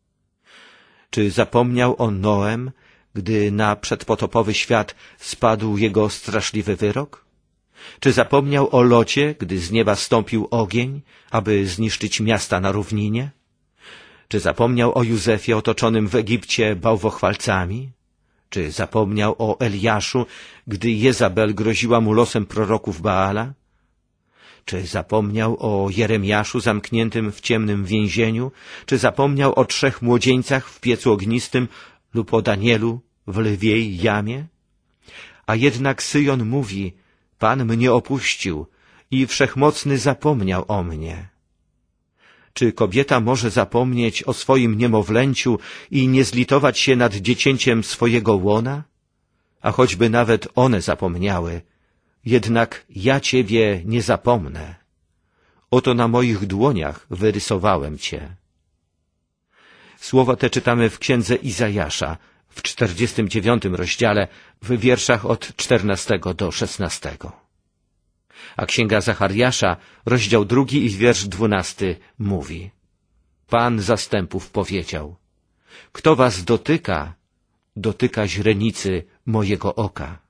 Czy zapomniał o Noem, gdy na przedpotopowy świat spadł jego straszliwy wyrok? Czy zapomniał o Locie, gdy z nieba stąpił ogień, aby zniszczyć miasta na równinie? Czy zapomniał o Józefie otoczonym w Egipcie bałwochwalcami? Czy zapomniał o Eliaszu, gdy Jezabel groziła mu losem proroków Baala? Czy zapomniał o Jeremiaszu zamkniętym w ciemnym więzieniu? Czy zapomniał o 3 młodzieńcach w piecu ognistym lub o Danielu w lwiej jamie? A jednak Syjon mówi: Pan mnie opuścił i Wszechmocny zapomniał o mnie. Czy kobieta może zapomnieć o swoim niemowlęciu i nie zlitować się nad dziecięciem swojego łona? A choćby nawet one zapomniały, jednak ja Ciebie nie zapomnę. Oto na moich dłoniach wyrysowałem Cię. Słowa te czytamy w księdze Izajasza, w 49 rozdziale, w wierszach od 14 do 16. A księga Zachariasza, rozdział 2 i wiersz 12 mówi: Pan zastępów powiedział: Kto was dotyka, dotyka źrenicy mojego oka.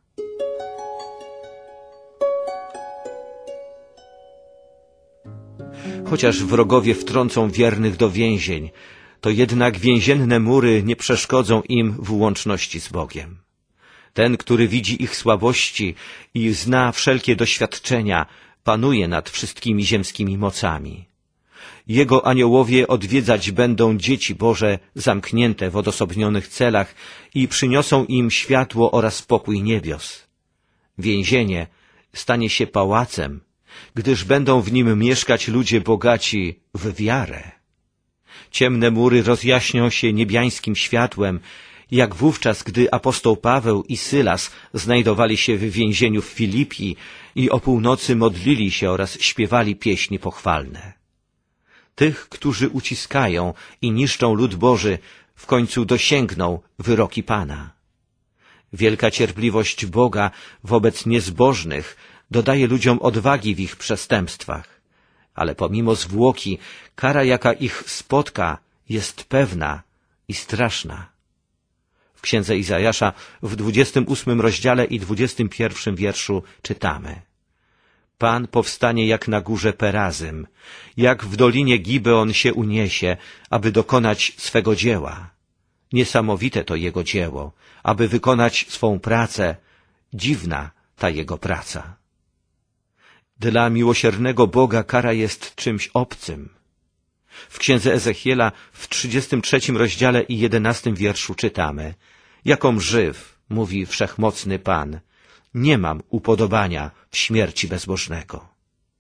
Chociaż wrogowie wtrącą wiernych do więzień, to jednak więzienne mury nie przeszkodzą im w łączności z Bogiem. Ten, który widzi ich słabości i zna wszelkie doświadczenia, panuje nad wszystkimi ziemskimi mocami. Jego aniołowie odwiedzać będą dzieci Boże zamknięte w odosobnionych celach i przyniosą im światło oraz pokój niebios. Więzienie stanie się pałacem, gdyż będą w nim mieszkać ludzie bogaci w wiarę. Ciemne mury rozjaśnią się niebiańskim światłem, jak wówczas, gdy apostoł Paweł i Sylas znajdowali się w więzieniu w Filipii i o północy modlili się oraz śpiewali pieśni pochwalne. Tych, którzy uciskają i niszczą lud Boży, w końcu dosięgną wyroki Pana. Wielka cierpliwość Boga wobec niezbożnych dodaje ludziom odwagi w ich przestępstwach, ale pomimo zwłoki, kara, jaka ich spotka, jest pewna i straszna. W księdze Izajasza w 28 rozdziale i 21 wierszu czytamy: Pan powstanie jak na górze Perazym, jak w dolinie Gibeon się uniesie, aby dokonać swego dzieła. Niesamowite to jego dzieło, aby wykonać swą pracę, dziwna ta jego praca. Dla miłosiernego Boga kara jest czymś obcym. W księdze Ezechiela w 33 rozdziale i 11 wierszu czytamy: Jakom żyw, mówi Wszechmocny Pan, nie mam upodobania w śmierci bezbożnego.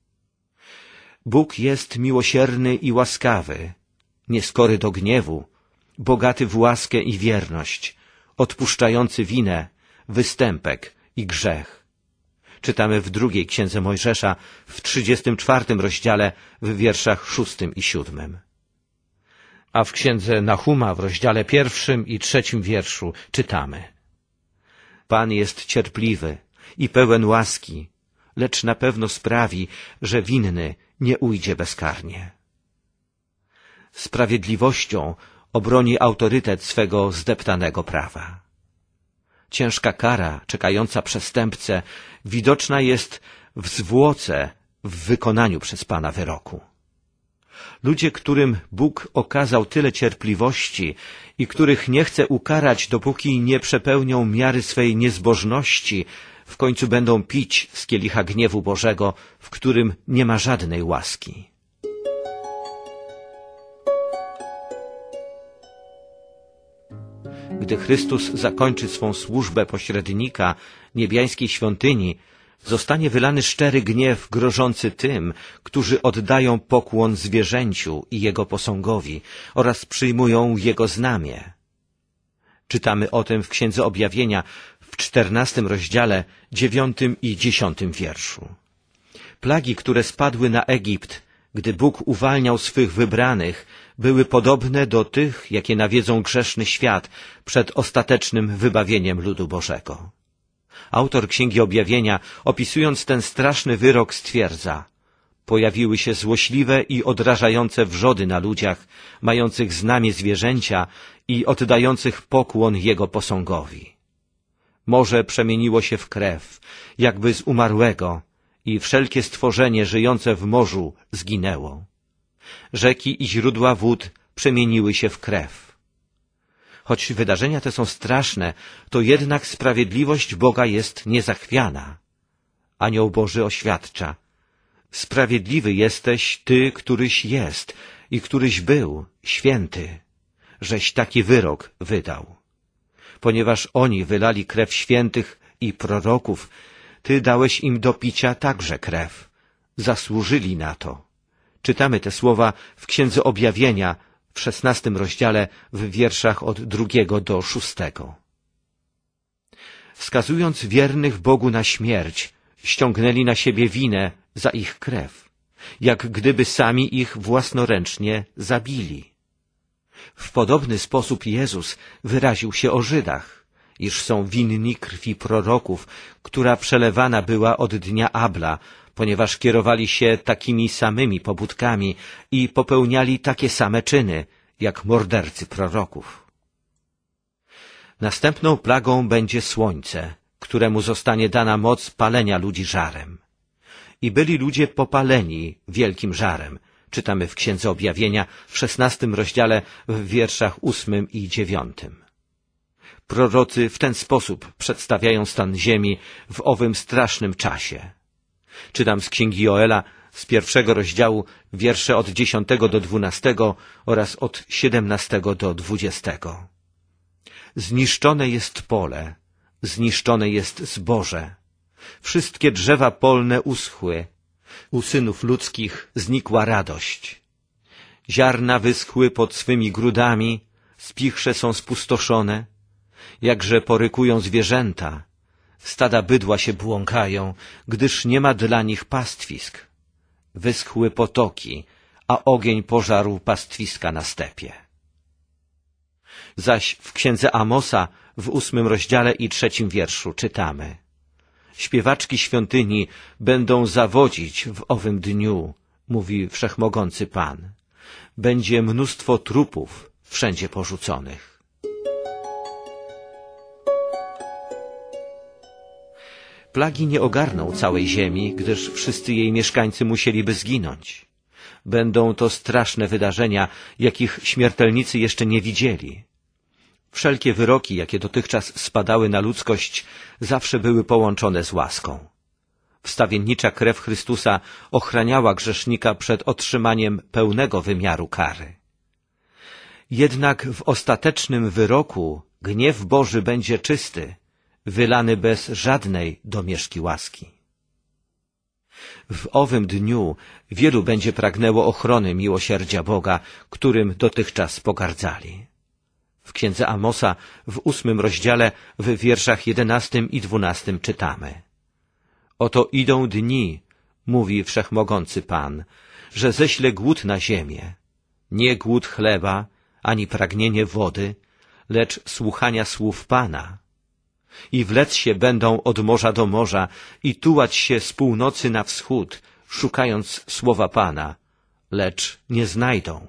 Bóg jest miłosierny i łaskawy, nieskory do gniewu, bogaty w łaskę i wierność, odpuszczający winę, występek i grzech. Czytamy w 2 Księdze Mojżesza, w 34 rozdziale, w wierszach 6 i 7. A w Księdze Nahuma, w rozdziale 1 i 3 wierszu czytamy: Pan jest cierpliwy i pełen łaski, lecz na pewno sprawi, że winny nie ujdzie bezkarnie. Sprawiedliwością obroni autorytet swego zdeptanego prawa. Ciężka kara czekająca przestępcę widoczna jest w zwłoce w wykonaniu przez Pana wyroku. Ludzie, którym Bóg okazał tyle cierpliwości i których nie chce ukarać, dopóki nie przepełnią miary swej niezbożności, w końcu będą pić z kielicha gniewu Bożego, w którym nie ma żadnej łaski. Gdy Chrystus zakończy swą służbę pośrednika niebiańskiej świątyni, zostanie wylany szczery gniew grożący tym, którzy oddają pokłon zwierzęciu i jego posągowi oraz przyjmują jego znamię. Czytamy o tym w Księdze Objawienia w 14 rozdziale, 9 i 10 wierszu. Plagi, które spadły na Egipt, gdy Bóg uwalniał swych wybranych, były podobne do tych, jakie nawiedzą grzeszny świat przed ostatecznym wybawieniem ludu Bożego. Autor Księgi Objawienia, opisując ten straszny wyrok, stwierdza: pojawiły się złośliwe i odrażające wrzody na ludziach, mających znamię zwierzęcia i oddających pokłon jego posągowi. Morze przemieniło się w krew, jakby z umarłego, i wszelkie stworzenie żyjące w morzu zginęło. Rzeki i źródła wód przemieniły się w krew. Choć wydarzenia te są straszne, to jednak sprawiedliwość Boga jest niezachwiana. Anioł Boży oświadcza: sprawiedliwy jesteś Ty, któryś jest i któryś był, święty, żeś taki wyrok wydał. Ponieważ oni wylali krew świętych i proroków, Ty dałeś im do picia także krew. Zasłużyli na to. Czytamy te słowa w Księdze Objawienia w 16 rozdziale, w wierszach od 2 do 6. Wskazując wiernych Bogu na śmierć, ściągnęli na siebie winę za ich krew, jak gdyby sami ich własnoręcznie zabili. W podobny sposób Jezus wyraził się o Żydach, iż są winni krwi proroków, która przelewana była od dnia Abla, ponieważ kierowali się takimi samymi pobudkami i popełniali takie same czyny, jak mordercy proroków. Następną plagą będzie słońce, któremu zostanie dana moc palenia ludzi żarem. I byli ludzie popaleni wielkim żarem. Czytamy w Księdze Objawienia w 16 rozdziale, w wierszach 8 i 9. Prorocy w ten sposób przedstawiają stan ziemi w owym strasznym czasie. Czytam z Księgi Joela z 1 rozdziału, wiersze od 10 do 12 oraz od 17 do 20. Zniszczone jest pole, zniszczone jest zboże. Wszystkie drzewa polne uschły. U synów ludzkich znikła radość. Ziarna wyschły pod swymi grudami, spichrze są spustoszone. Jakże porykują zwierzęta, stada bydła się błąkają, gdyż nie ma dla nich pastwisk. Wyschły potoki, a ogień pożarł pastwiska na stepie. Zaś w Księdze Amosa w 8 rozdziale i 3 wierszu czytamy: śpiewaczki świątyni będą zawodzić w owym dniu, mówi Wszechmogący Pan. Będzie mnóstwo trupów wszędzie porzuconych. Plagi nie ogarną całej ziemi, gdyż wszyscy jej mieszkańcy musieliby zginąć. Będą to straszne wydarzenia, jakich śmiertelnicy jeszcze nie widzieli. Wszelkie wyroki, jakie dotychczas spadały na ludzkość, zawsze były połączone z łaską. Wstawiennicza krew Chrystusa ochraniała grzesznika przed otrzymaniem pełnego wymiaru kary. Jednak w ostatecznym wyroku gniew Boży będzie czysty, wylany bez żadnej domieszki łaski. W owym dniu wielu będzie pragnęło ochrony miłosierdzia Boga, którym dotychczas pogardzali. W Księdze Amosa w 8 rozdziale w wierszach 11 i 12 czytamy: Oto idą dni, mówi Wszechmogący Pan, że ześlę głód na ziemię, nie głód chleba, ani pragnienie wody, lecz słuchania słów Pana. I wlec się będą od morza do morza i tułać się z północy na wschód, szukając słowa Pana, lecz nie znajdą.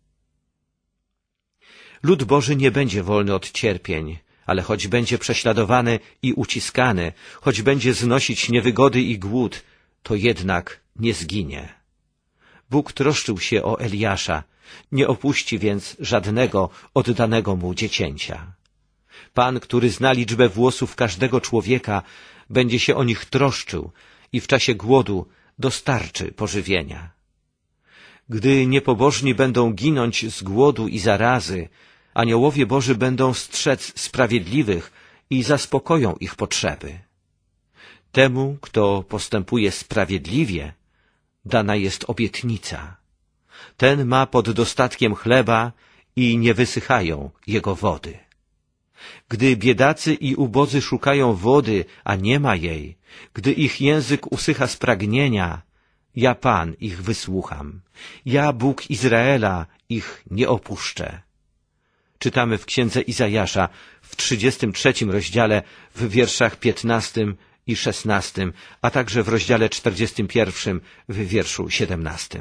Lud Boży nie będzie wolny od cierpień, ale choć będzie prześladowany i uciskany, choć będzie znosić niewygody i głód, to jednak nie zginie. Bóg troszczył się o Eliasza, nie opuści więc żadnego oddanego mu dziecięcia. Pan, który zna liczbę włosów każdego człowieka, będzie się o nich troszczył i w czasie głodu dostarczy pożywienia. Gdy niepobożni będą ginąć z głodu i zarazy, aniołowie Boży będą strzec sprawiedliwych i zaspokoją ich potrzeby. Temu, kto postępuje sprawiedliwie, dana jest obietnica. Ten ma pod dostatkiem chleba i nie wysychają jego wody. Gdy biedacy i ubodzy szukają wody, a nie ma jej, gdy ich język usycha z pragnienia, ja Pan ich wysłucham. Ja, Bóg Izraela, ich nie opuszczę. Czytamy w księdze Izajasza w 33 rozdziale w wierszach 15 i 16, a także w rozdziale 41 w wierszu 17.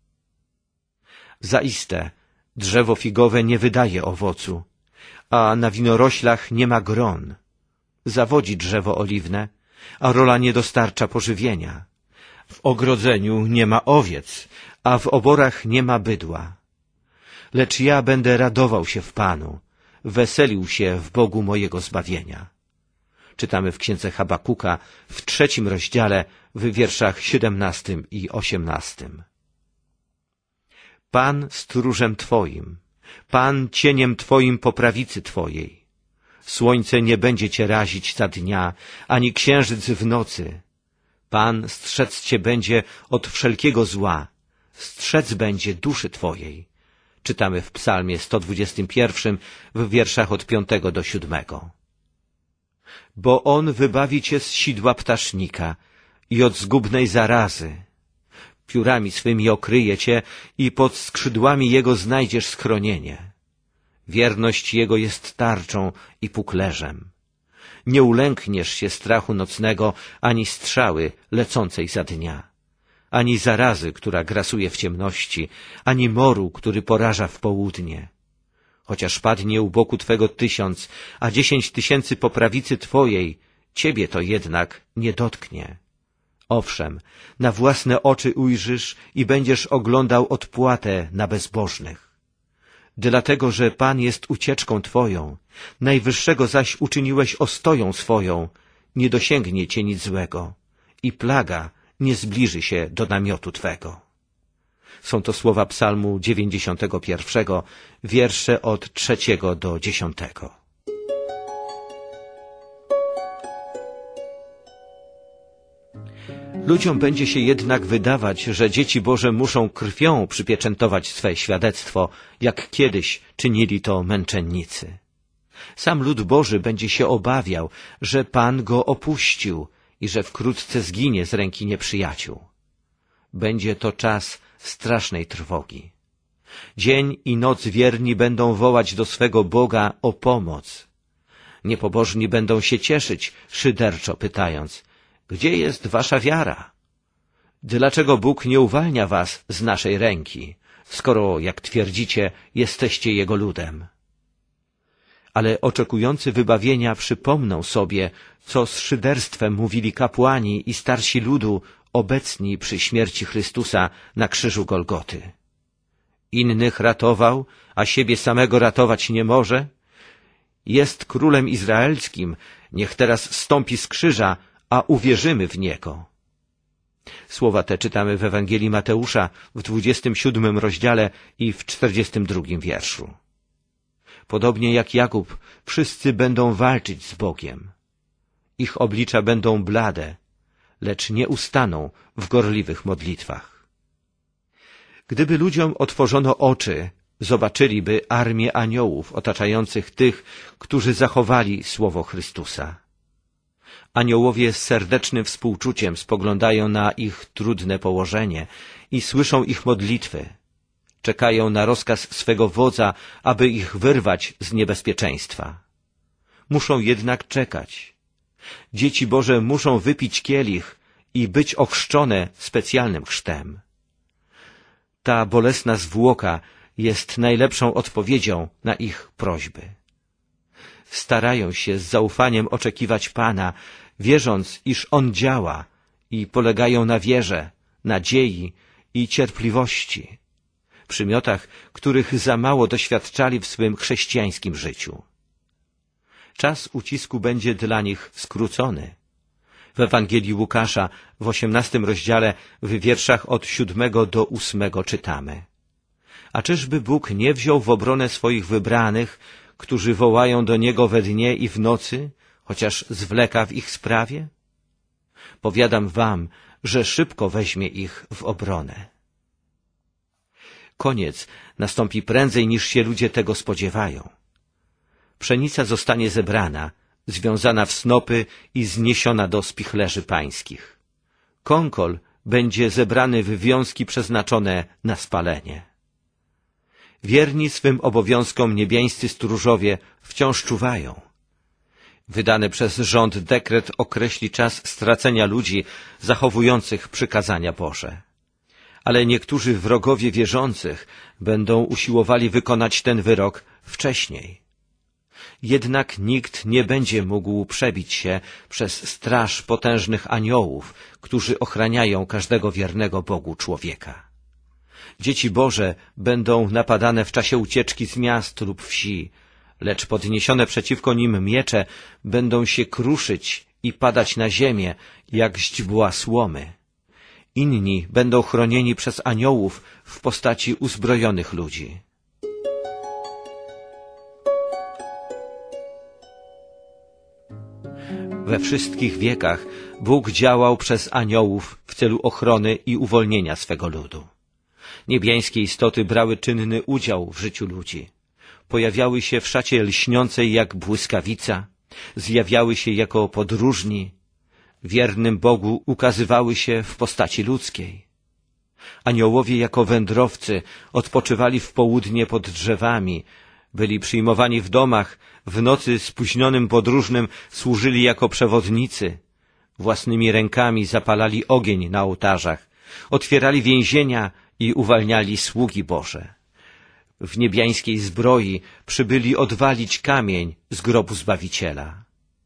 Zaiste drzewo figowe nie wydaje owocu, a na winoroślach nie ma gron. Zawodzi drzewo oliwne, a rola nie dostarcza pożywienia. W ogrodzeniu nie ma owiec, a w oborach nie ma bydła. Lecz ja będę radował się w Panu, weselił się w Bogu mojego zbawienia. Czytamy w księdze Habakuka w 3 rozdziale w wierszach 17 i 18. Pan stróżem Twoim, Pan cieniem Twoim po prawicy Twojej. Słońce nie będzie Cię razić za dnia, ani księżyc w nocy. Pan strzec Cię będzie od wszelkiego zła, strzec będzie duszy Twojej. Czytamy w psalmie 121 w wierszach od 5 do 7. Bo On wybawi Cię z sidła ptasznika i od zgubnej zarazy. Piórami swymi okryje Cię i pod skrzydłami Jego znajdziesz schronienie. Wierność Jego jest tarczą i puklerzem. Nie ulękniesz się strachu nocnego, ani strzały lecącej za dnia, ani zarazy, która grasuje w ciemności, ani moru, który poraża w południe. Chociaż padnie u boku Twego 1000, a 10 000 po prawicy Twojej, Ciebie to jednak nie dotknie. Owszem, na własne oczy ujrzysz i będziesz oglądał odpłatę na bezbożnych. Dlatego, że Pan jest ucieczką Twoją, Najwyższego zaś uczyniłeś ostoją swoją, nie dosięgnie Cię nic złego i plaga nie zbliży się do namiotu Twego. Są to słowa psalmu 91, wiersze od 3 do 10. Ludziom będzie się jednak wydawać, że dzieci Boże muszą krwią przypieczętować swe świadectwo, jak kiedyś czynili to męczennicy. Sam lud Boży będzie się obawiał, że Pan go opuścił i że wkrótce zginie z ręki nieprzyjaciół. Będzie to czas strasznej trwogi. Dzień i noc wierni będą wołać do swego Boga o pomoc. Niepobożni będą się cieszyć, szyderczo pytając: gdzie jest wasza wiara? Dlaczego Bóg nie uwalnia was z naszej ręki, skoro, jak twierdzicie, jesteście Jego ludem? Ale oczekujący wybawienia przypomną sobie, co z szyderstwem mówili kapłani i starsi ludu obecni przy śmierci Chrystusa na krzyżu Golgoty. Innych ratował, a siebie samego ratować nie może? Jest królem izraelskim, niech teraz zstąpi z krzyża, a uwierzymy w Niego. Słowa te czytamy w Ewangelii Mateusza w 27 rozdziale i w 42 wierszu. Podobnie jak Jakub, wszyscy będą walczyć z Bogiem. Ich oblicza będą blade, lecz nie ustaną w gorliwych modlitwach. Gdyby ludziom otworzono oczy, zobaczyliby armię aniołów otaczających tych, którzy zachowali słowo Chrystusa. Aniołowie z serdecznym współczuciem spoglądają na ich trudne położenie i słyszą ich modlitwy. Czekają na rozkaz swego wodza, aby ich wyrwać z niebezpieczeństwa. Muszą jednak czekać. Dzieci Boże muszą wypić kielich i być ochrzczone specjalnym chrztem. Ta bolesna zwłoka jest najlepszą odpowiedzią na ich prośby. Starają się z zaufaniem oczekiwać Pana, wierząc, iż On działa, i polegają na wierze, nadziei i cierpliwości, przymiotach, których za mało doświadczali w swym chrześcijańskim życiu. Czas ucisku będzie dla nich skrócony. W Ewangelii Łukasza w 18 rozdziale w wierszach od 7 do 8 czytamy: A czyżby Bóg nie wziął w obronę swoich wybranych, którzy wołają do Niego we dnie i w nocy, chociaż zwleka w ich sprawie? Powiadam wam, że szybko weźmie ich w obronę. Koniec nastąpi prędzej, niż się ludzie tego spodziewają. Pszenica zostanie zebrana, związana w snopy i zniesiona do spichlerzy pańskich. Kąkol będzie zebrany w wiązki przeznaczone na spalenie. Wierni swym obowiązkom niebiańscy stróżowie wciąż czuwają. Wydany przez rząd dekret określi czas stracenia ludzi zachowujących przykazania Boże. Ale niektórzy wrogowie wierzących będą usiłowali wykonać ten wyrok wcześniej. Jednak nikt nie będzie mógł przebić się przez straż potężnych aniołów, którzy ochraniają każdego wiernego Bogu człowieka. Dzieci Boże będą napadane w czasie ucieczki z miast lub wsi, lecz podniesione przeciwko nim miecze będą się kruszyć i padać na ziemię, jak źdźbła słomy. Inni będą chronieni przez aniołów w postaci uzbrojonych ludzi. We wszystkich wiekach Bóg działał przez aniołów w celu ochrony i uwolnienia swego ludu. Niebiańskie istoty brały czynny udział w życiu ludzi. Pojawiały się w szacie lśniącej jak błyskawica, zjawiały się jako podróżni, wiernym Bogu ukazywały się w postaci ludzkiej. Aniołowie jako wędrowcy odpoczywali w południe pod drzewami, byli przyjmowani w domach, w nocy spóźnionym podróżnym służyli jako przewodnicy, własnymi rękami zapalali ogień na ołtarzach, otwierali więzienia i uwalniali sługi Boże. W niebiańskiej zbroi przybyli odwalić kamień z grobu Zbawiciela.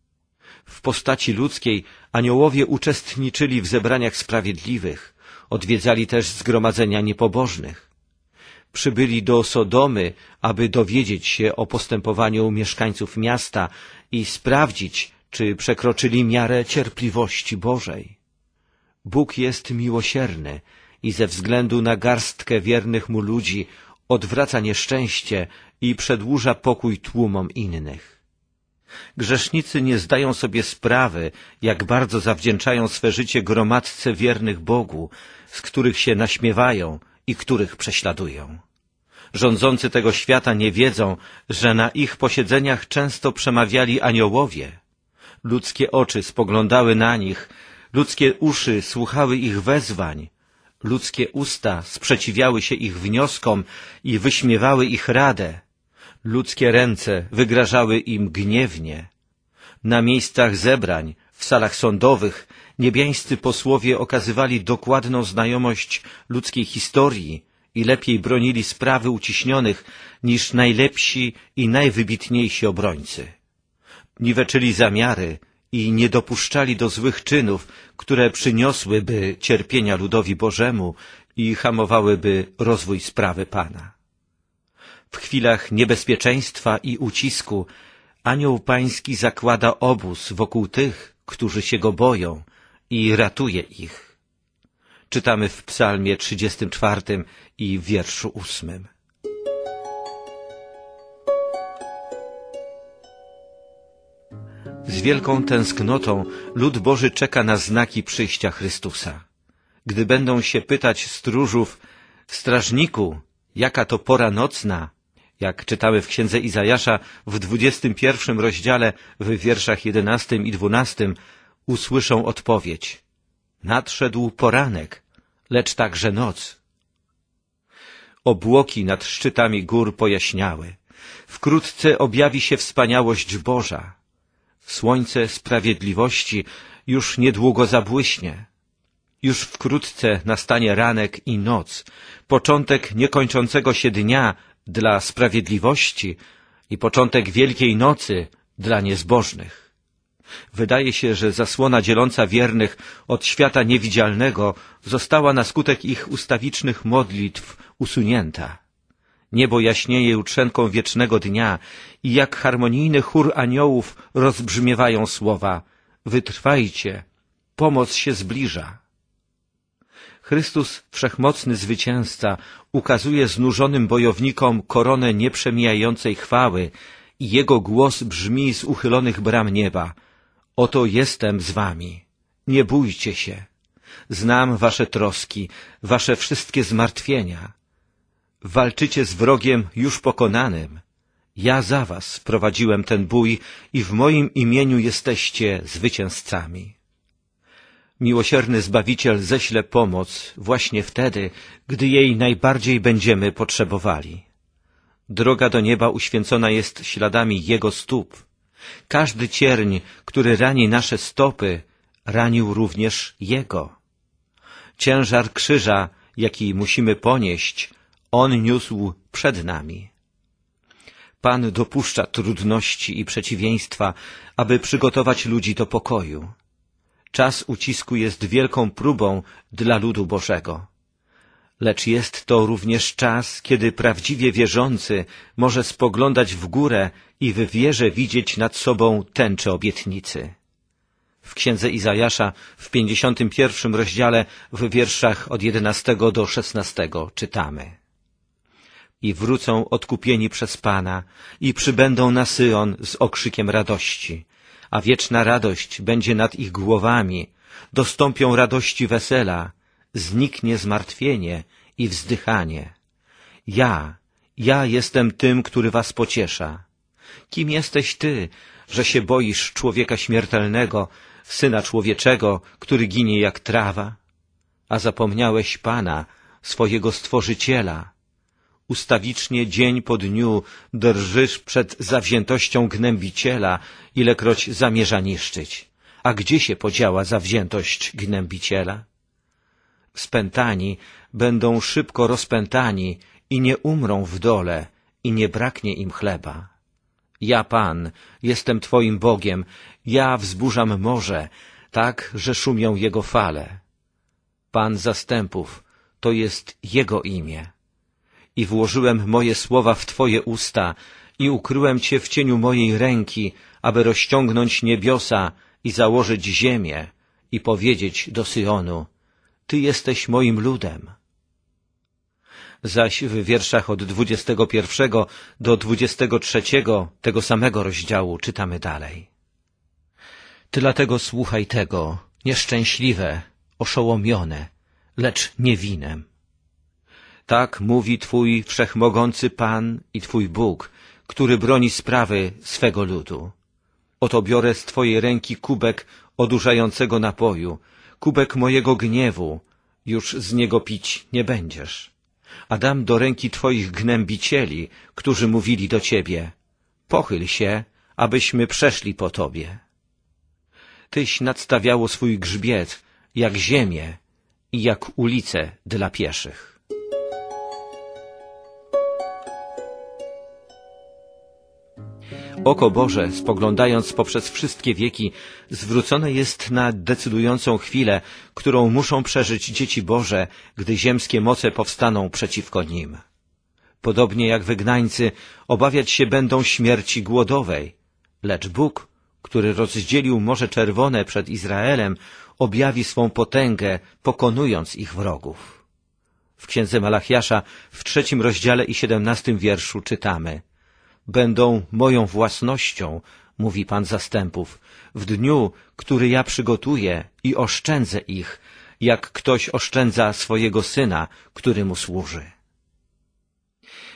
W postaci ludzkiej aniołowie uczestniczyli w zebraniach sprawiedliwych, odwiedzali też zgromadzenia niepobożnych. Przybyli do Sodomy, aby dowiedzieć się o postępowaniu mieszkańców miasta i sprawdzić, czy przekroczyli miarę cierpliwości Bożej. Bóg jest miłosierny i ze względu na garstkę wiernych Mu ludzi odwraca nieszczęście i przedłuża pokój tłumom innych. Grzesznicy nie zdają sobie sprawy, jak bardzo zawdzięczają swe życie gromadce wiernych Bogu, z których się naśmiewają i których prześladują. Rządzący tego świata nie wiedzą, że na ich posiedzeniach często przemawiali aniołowie. Ludzkie oczy spoglądały na nich, ludzkie uszy słuchały ich wezwań, ludzkie usta sprzeciwiały się ich wnioskom i wyśmiewały ich radę. Ludzkie ręce wygrażały im gniewnie. Na miejscach zebrań, w salach sądowych, niebiańscy posłowie okazywali dokładną znajomość ludzkiej historii i lepiej bronili sprawy uciśnionych niż najlepsi i najwybitniejsi obrońcy. Niweczyli zamiary i nie dopuszczali do złych czynów, które przyniosłyby cierpienia ludowi Bożemu i hamowałyby rozwój sprawy Pana. W chwilach niebezpieczeństwa i ucisku anioł pański zakłada obóz wokół tych, którzy się go boją, i ratuje ich. Czytamy w Psalmie 34 i w wierszu 8. Z wielką tęsknotą lud Boży czeka na znaki przyjścia Chrystusa. Gdy będą się pytać stróżów: strażniku, jaka to pora nocna, Jak czytamy w księdze Izajasza w 21 rozdziale w wierszach 11 i 12, usłyszą odpowiedź: nadszedł poranek, lecz także noc. Obłoki nad szczytami gór pojaśniały. Wkrótce objawi się wspaniałość Boża. Słońce sprawiedliwości już niedługo zabłyśnie. Już wkrótce nastanie ranek i noc, początek niekończącego się dnia dla sprawiedliwości i początek wielkiej nocy dla niezbożnych. Wydaje się, że zasłona dzieląca wiernych od świata niewidzialnego została na skutek ich ustawicznych modlitw usunięta. Niebo jaśnieje jutrzenką wiecznego dnia i jak harmonijny chór aniołów rozbrzmiewają słowa: wytrwajcie, pomoc się zbliża. Chrystus, wszechmocny zwycięzca, ukazuje znużonym bojownikom koronę nieprzemijającej chwały i Jego głos brzmi z uchylonych bram nieba: oto jestem z wami, nie bójcie się. Znam wasze troski, wasze wszystkie zmartwienia. Walczycie z wrogiem już pokonanym. Ja za was prowadziłem ten bój i w moim imieniu jesteście zwycięzcami. Miłosierny Zbawiciel ześle pomoc właśnie wtedy, gdy jej najbardziej będziemy potrzebowali. Droga do nieba uświęcona jest śladami Jego stóp. Każdy cierń, który rani nasze stopy, ranił również Jego. Ciężar krzyża, jaki musimy ponieść, On niósł przed nami. Pan dopuszcza trudności i przeciwieństwa, aby przygotować ludzi do pokoju. Czas ucisku jest wielką próbą dla ludu Bożego. Lecz jest to również czas, kiedy prawdziwie wierzący może spoglądać w górę i w wierze widzieć nad sobą tęczę obietnicy. W księdze Izajasza w 51 rozdziale w wierszach od 11 do 16 czytamy: i wrócą odkupieni przez Pana i przybędą na Syjon z okrzykiem radości, a wieczna radość będzie nad ich głowami, dostąpią radości wesela, zniknie zmartwienie i wzdychanie. Ja jestem tym, który was pociesza. Kim jesteś ty, że się boisz człowieka śmiertelnego, Syna Człowieczego, który ginie jak trawa? A zapomniałeś Pana, swojego Stworzyciela. Ustawicznie dzień po dniu drżysz przed zawziętością gnębiciela, ilekroć zamierza niszczyć. A gdzie się podziała zawziętość gnębiciela? Spętani będą szybko rozpętani i nie umrą w dole i nie braknie im chleba. Ja, Pan, jestem Twoim Bogiem, ja wzburzam morze, tak, że szumią jego fale. Pan zastępów, to jest Jego imię. I włożyłem moje słowa w Twoje usta i ukryłem Cię w cieniu mojej ręki, aby rozciągnąć niebiosa i założyć ziemię i powiedzieć do Syjonu: Ty jesteś moim ludem. Zaś w wierszach od 21 do 23 tego samego rozdziału czytamy dalej: Ty dlatego słuchaj tego, nieszczęśliwe, oszołomione, lecz nie winem. Tak mówi Twój wszechmogący Pan i Twój Bóg, który broni sprawy swego ludu. Oto biorę z Twojej ręki kubek odurzającego napoju, kubek mojego gniewu, już z niego pić nie będziesz. A dam do ręki Twoich gnębicieli, którzy mówili do Ciebie: pochyl się, abyśmy przeszli po Tobie. Tyś nadstawiało swój grzbiet, jak ziemię i jak ulice dla pieszych. Oko Boże, spoglądając poprzez wszystkie wieki, zwrócone jest na decydującą chwilę, którą muszą przeżyć dzieci Boże, gdy ziemskie moce powstaną przeciwko nim. Podobnie jak wygnańcy, obawiać się będą śmierci głodowej, lecz Bóg, który rozdzielił Morze Czerwone przed Izraelem, objawi swą potęgę, pokonując ich wrogów. W księdze Malachiasza w 3 rozdziale i 17 wierszu czytamy: Będą moją własnością, mówi Pan zastępów, w dniu, który ja przygotuję i oszczędzę ich, jak ktoś oszczędza swojego syna, który mu służy.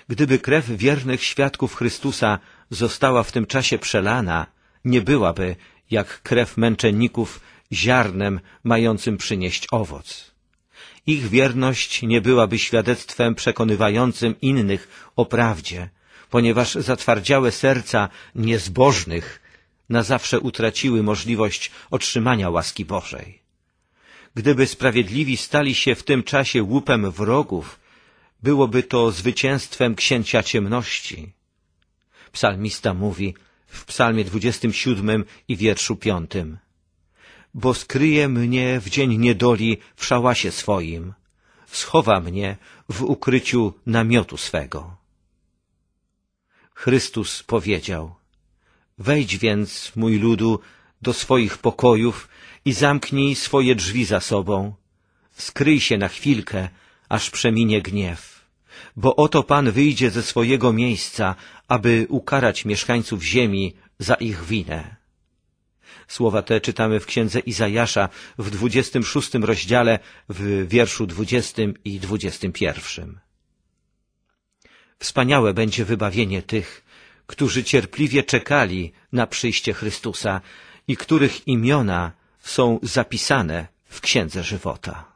Gdyby krew wiernych świadków Chrystusa została w tym czasie przelana, nie byłaby, jak krew męczenników, ziarnem mającym przynieść owoc. Ich wierność nie byłaby świadectwem przekonywającym innych o prawdzie, ponieważ zatwardziałe serca niezbożnych na zawsze utraciły możliwość otrzymania łaski Bożej. Gdyby sprawiedliwi stali się w tym czasie łupem wrogów, byłoby to zwycięstwem księcia ciemności. Psalmista mówi w psalmie 27 i wierszu 5: Bo skryje mnie w dzień niedoli w szałasie swoim, schowa mnie w ukryciu namiotu swego. Chrystus powiedział: Wejdź więc, mój ludu, do swoich pokojów i zamknij swoje drzwi za sobą. Skryj się na chwilkę, aż przeminie gniew. Bo oto Pan wyjdzie ze swojego miejsca, aby ukarać mieszkańców ziemi za ich winę. Słowa te czytamy w księdze Izajasza w 26 rozdziale w wierszu 20 i 21. Wspaniałe będzie wybawienie tych, którzy cierpliwie czekali na przyjście Chrystusa i których imiona są zapisane w Księdze Żywota.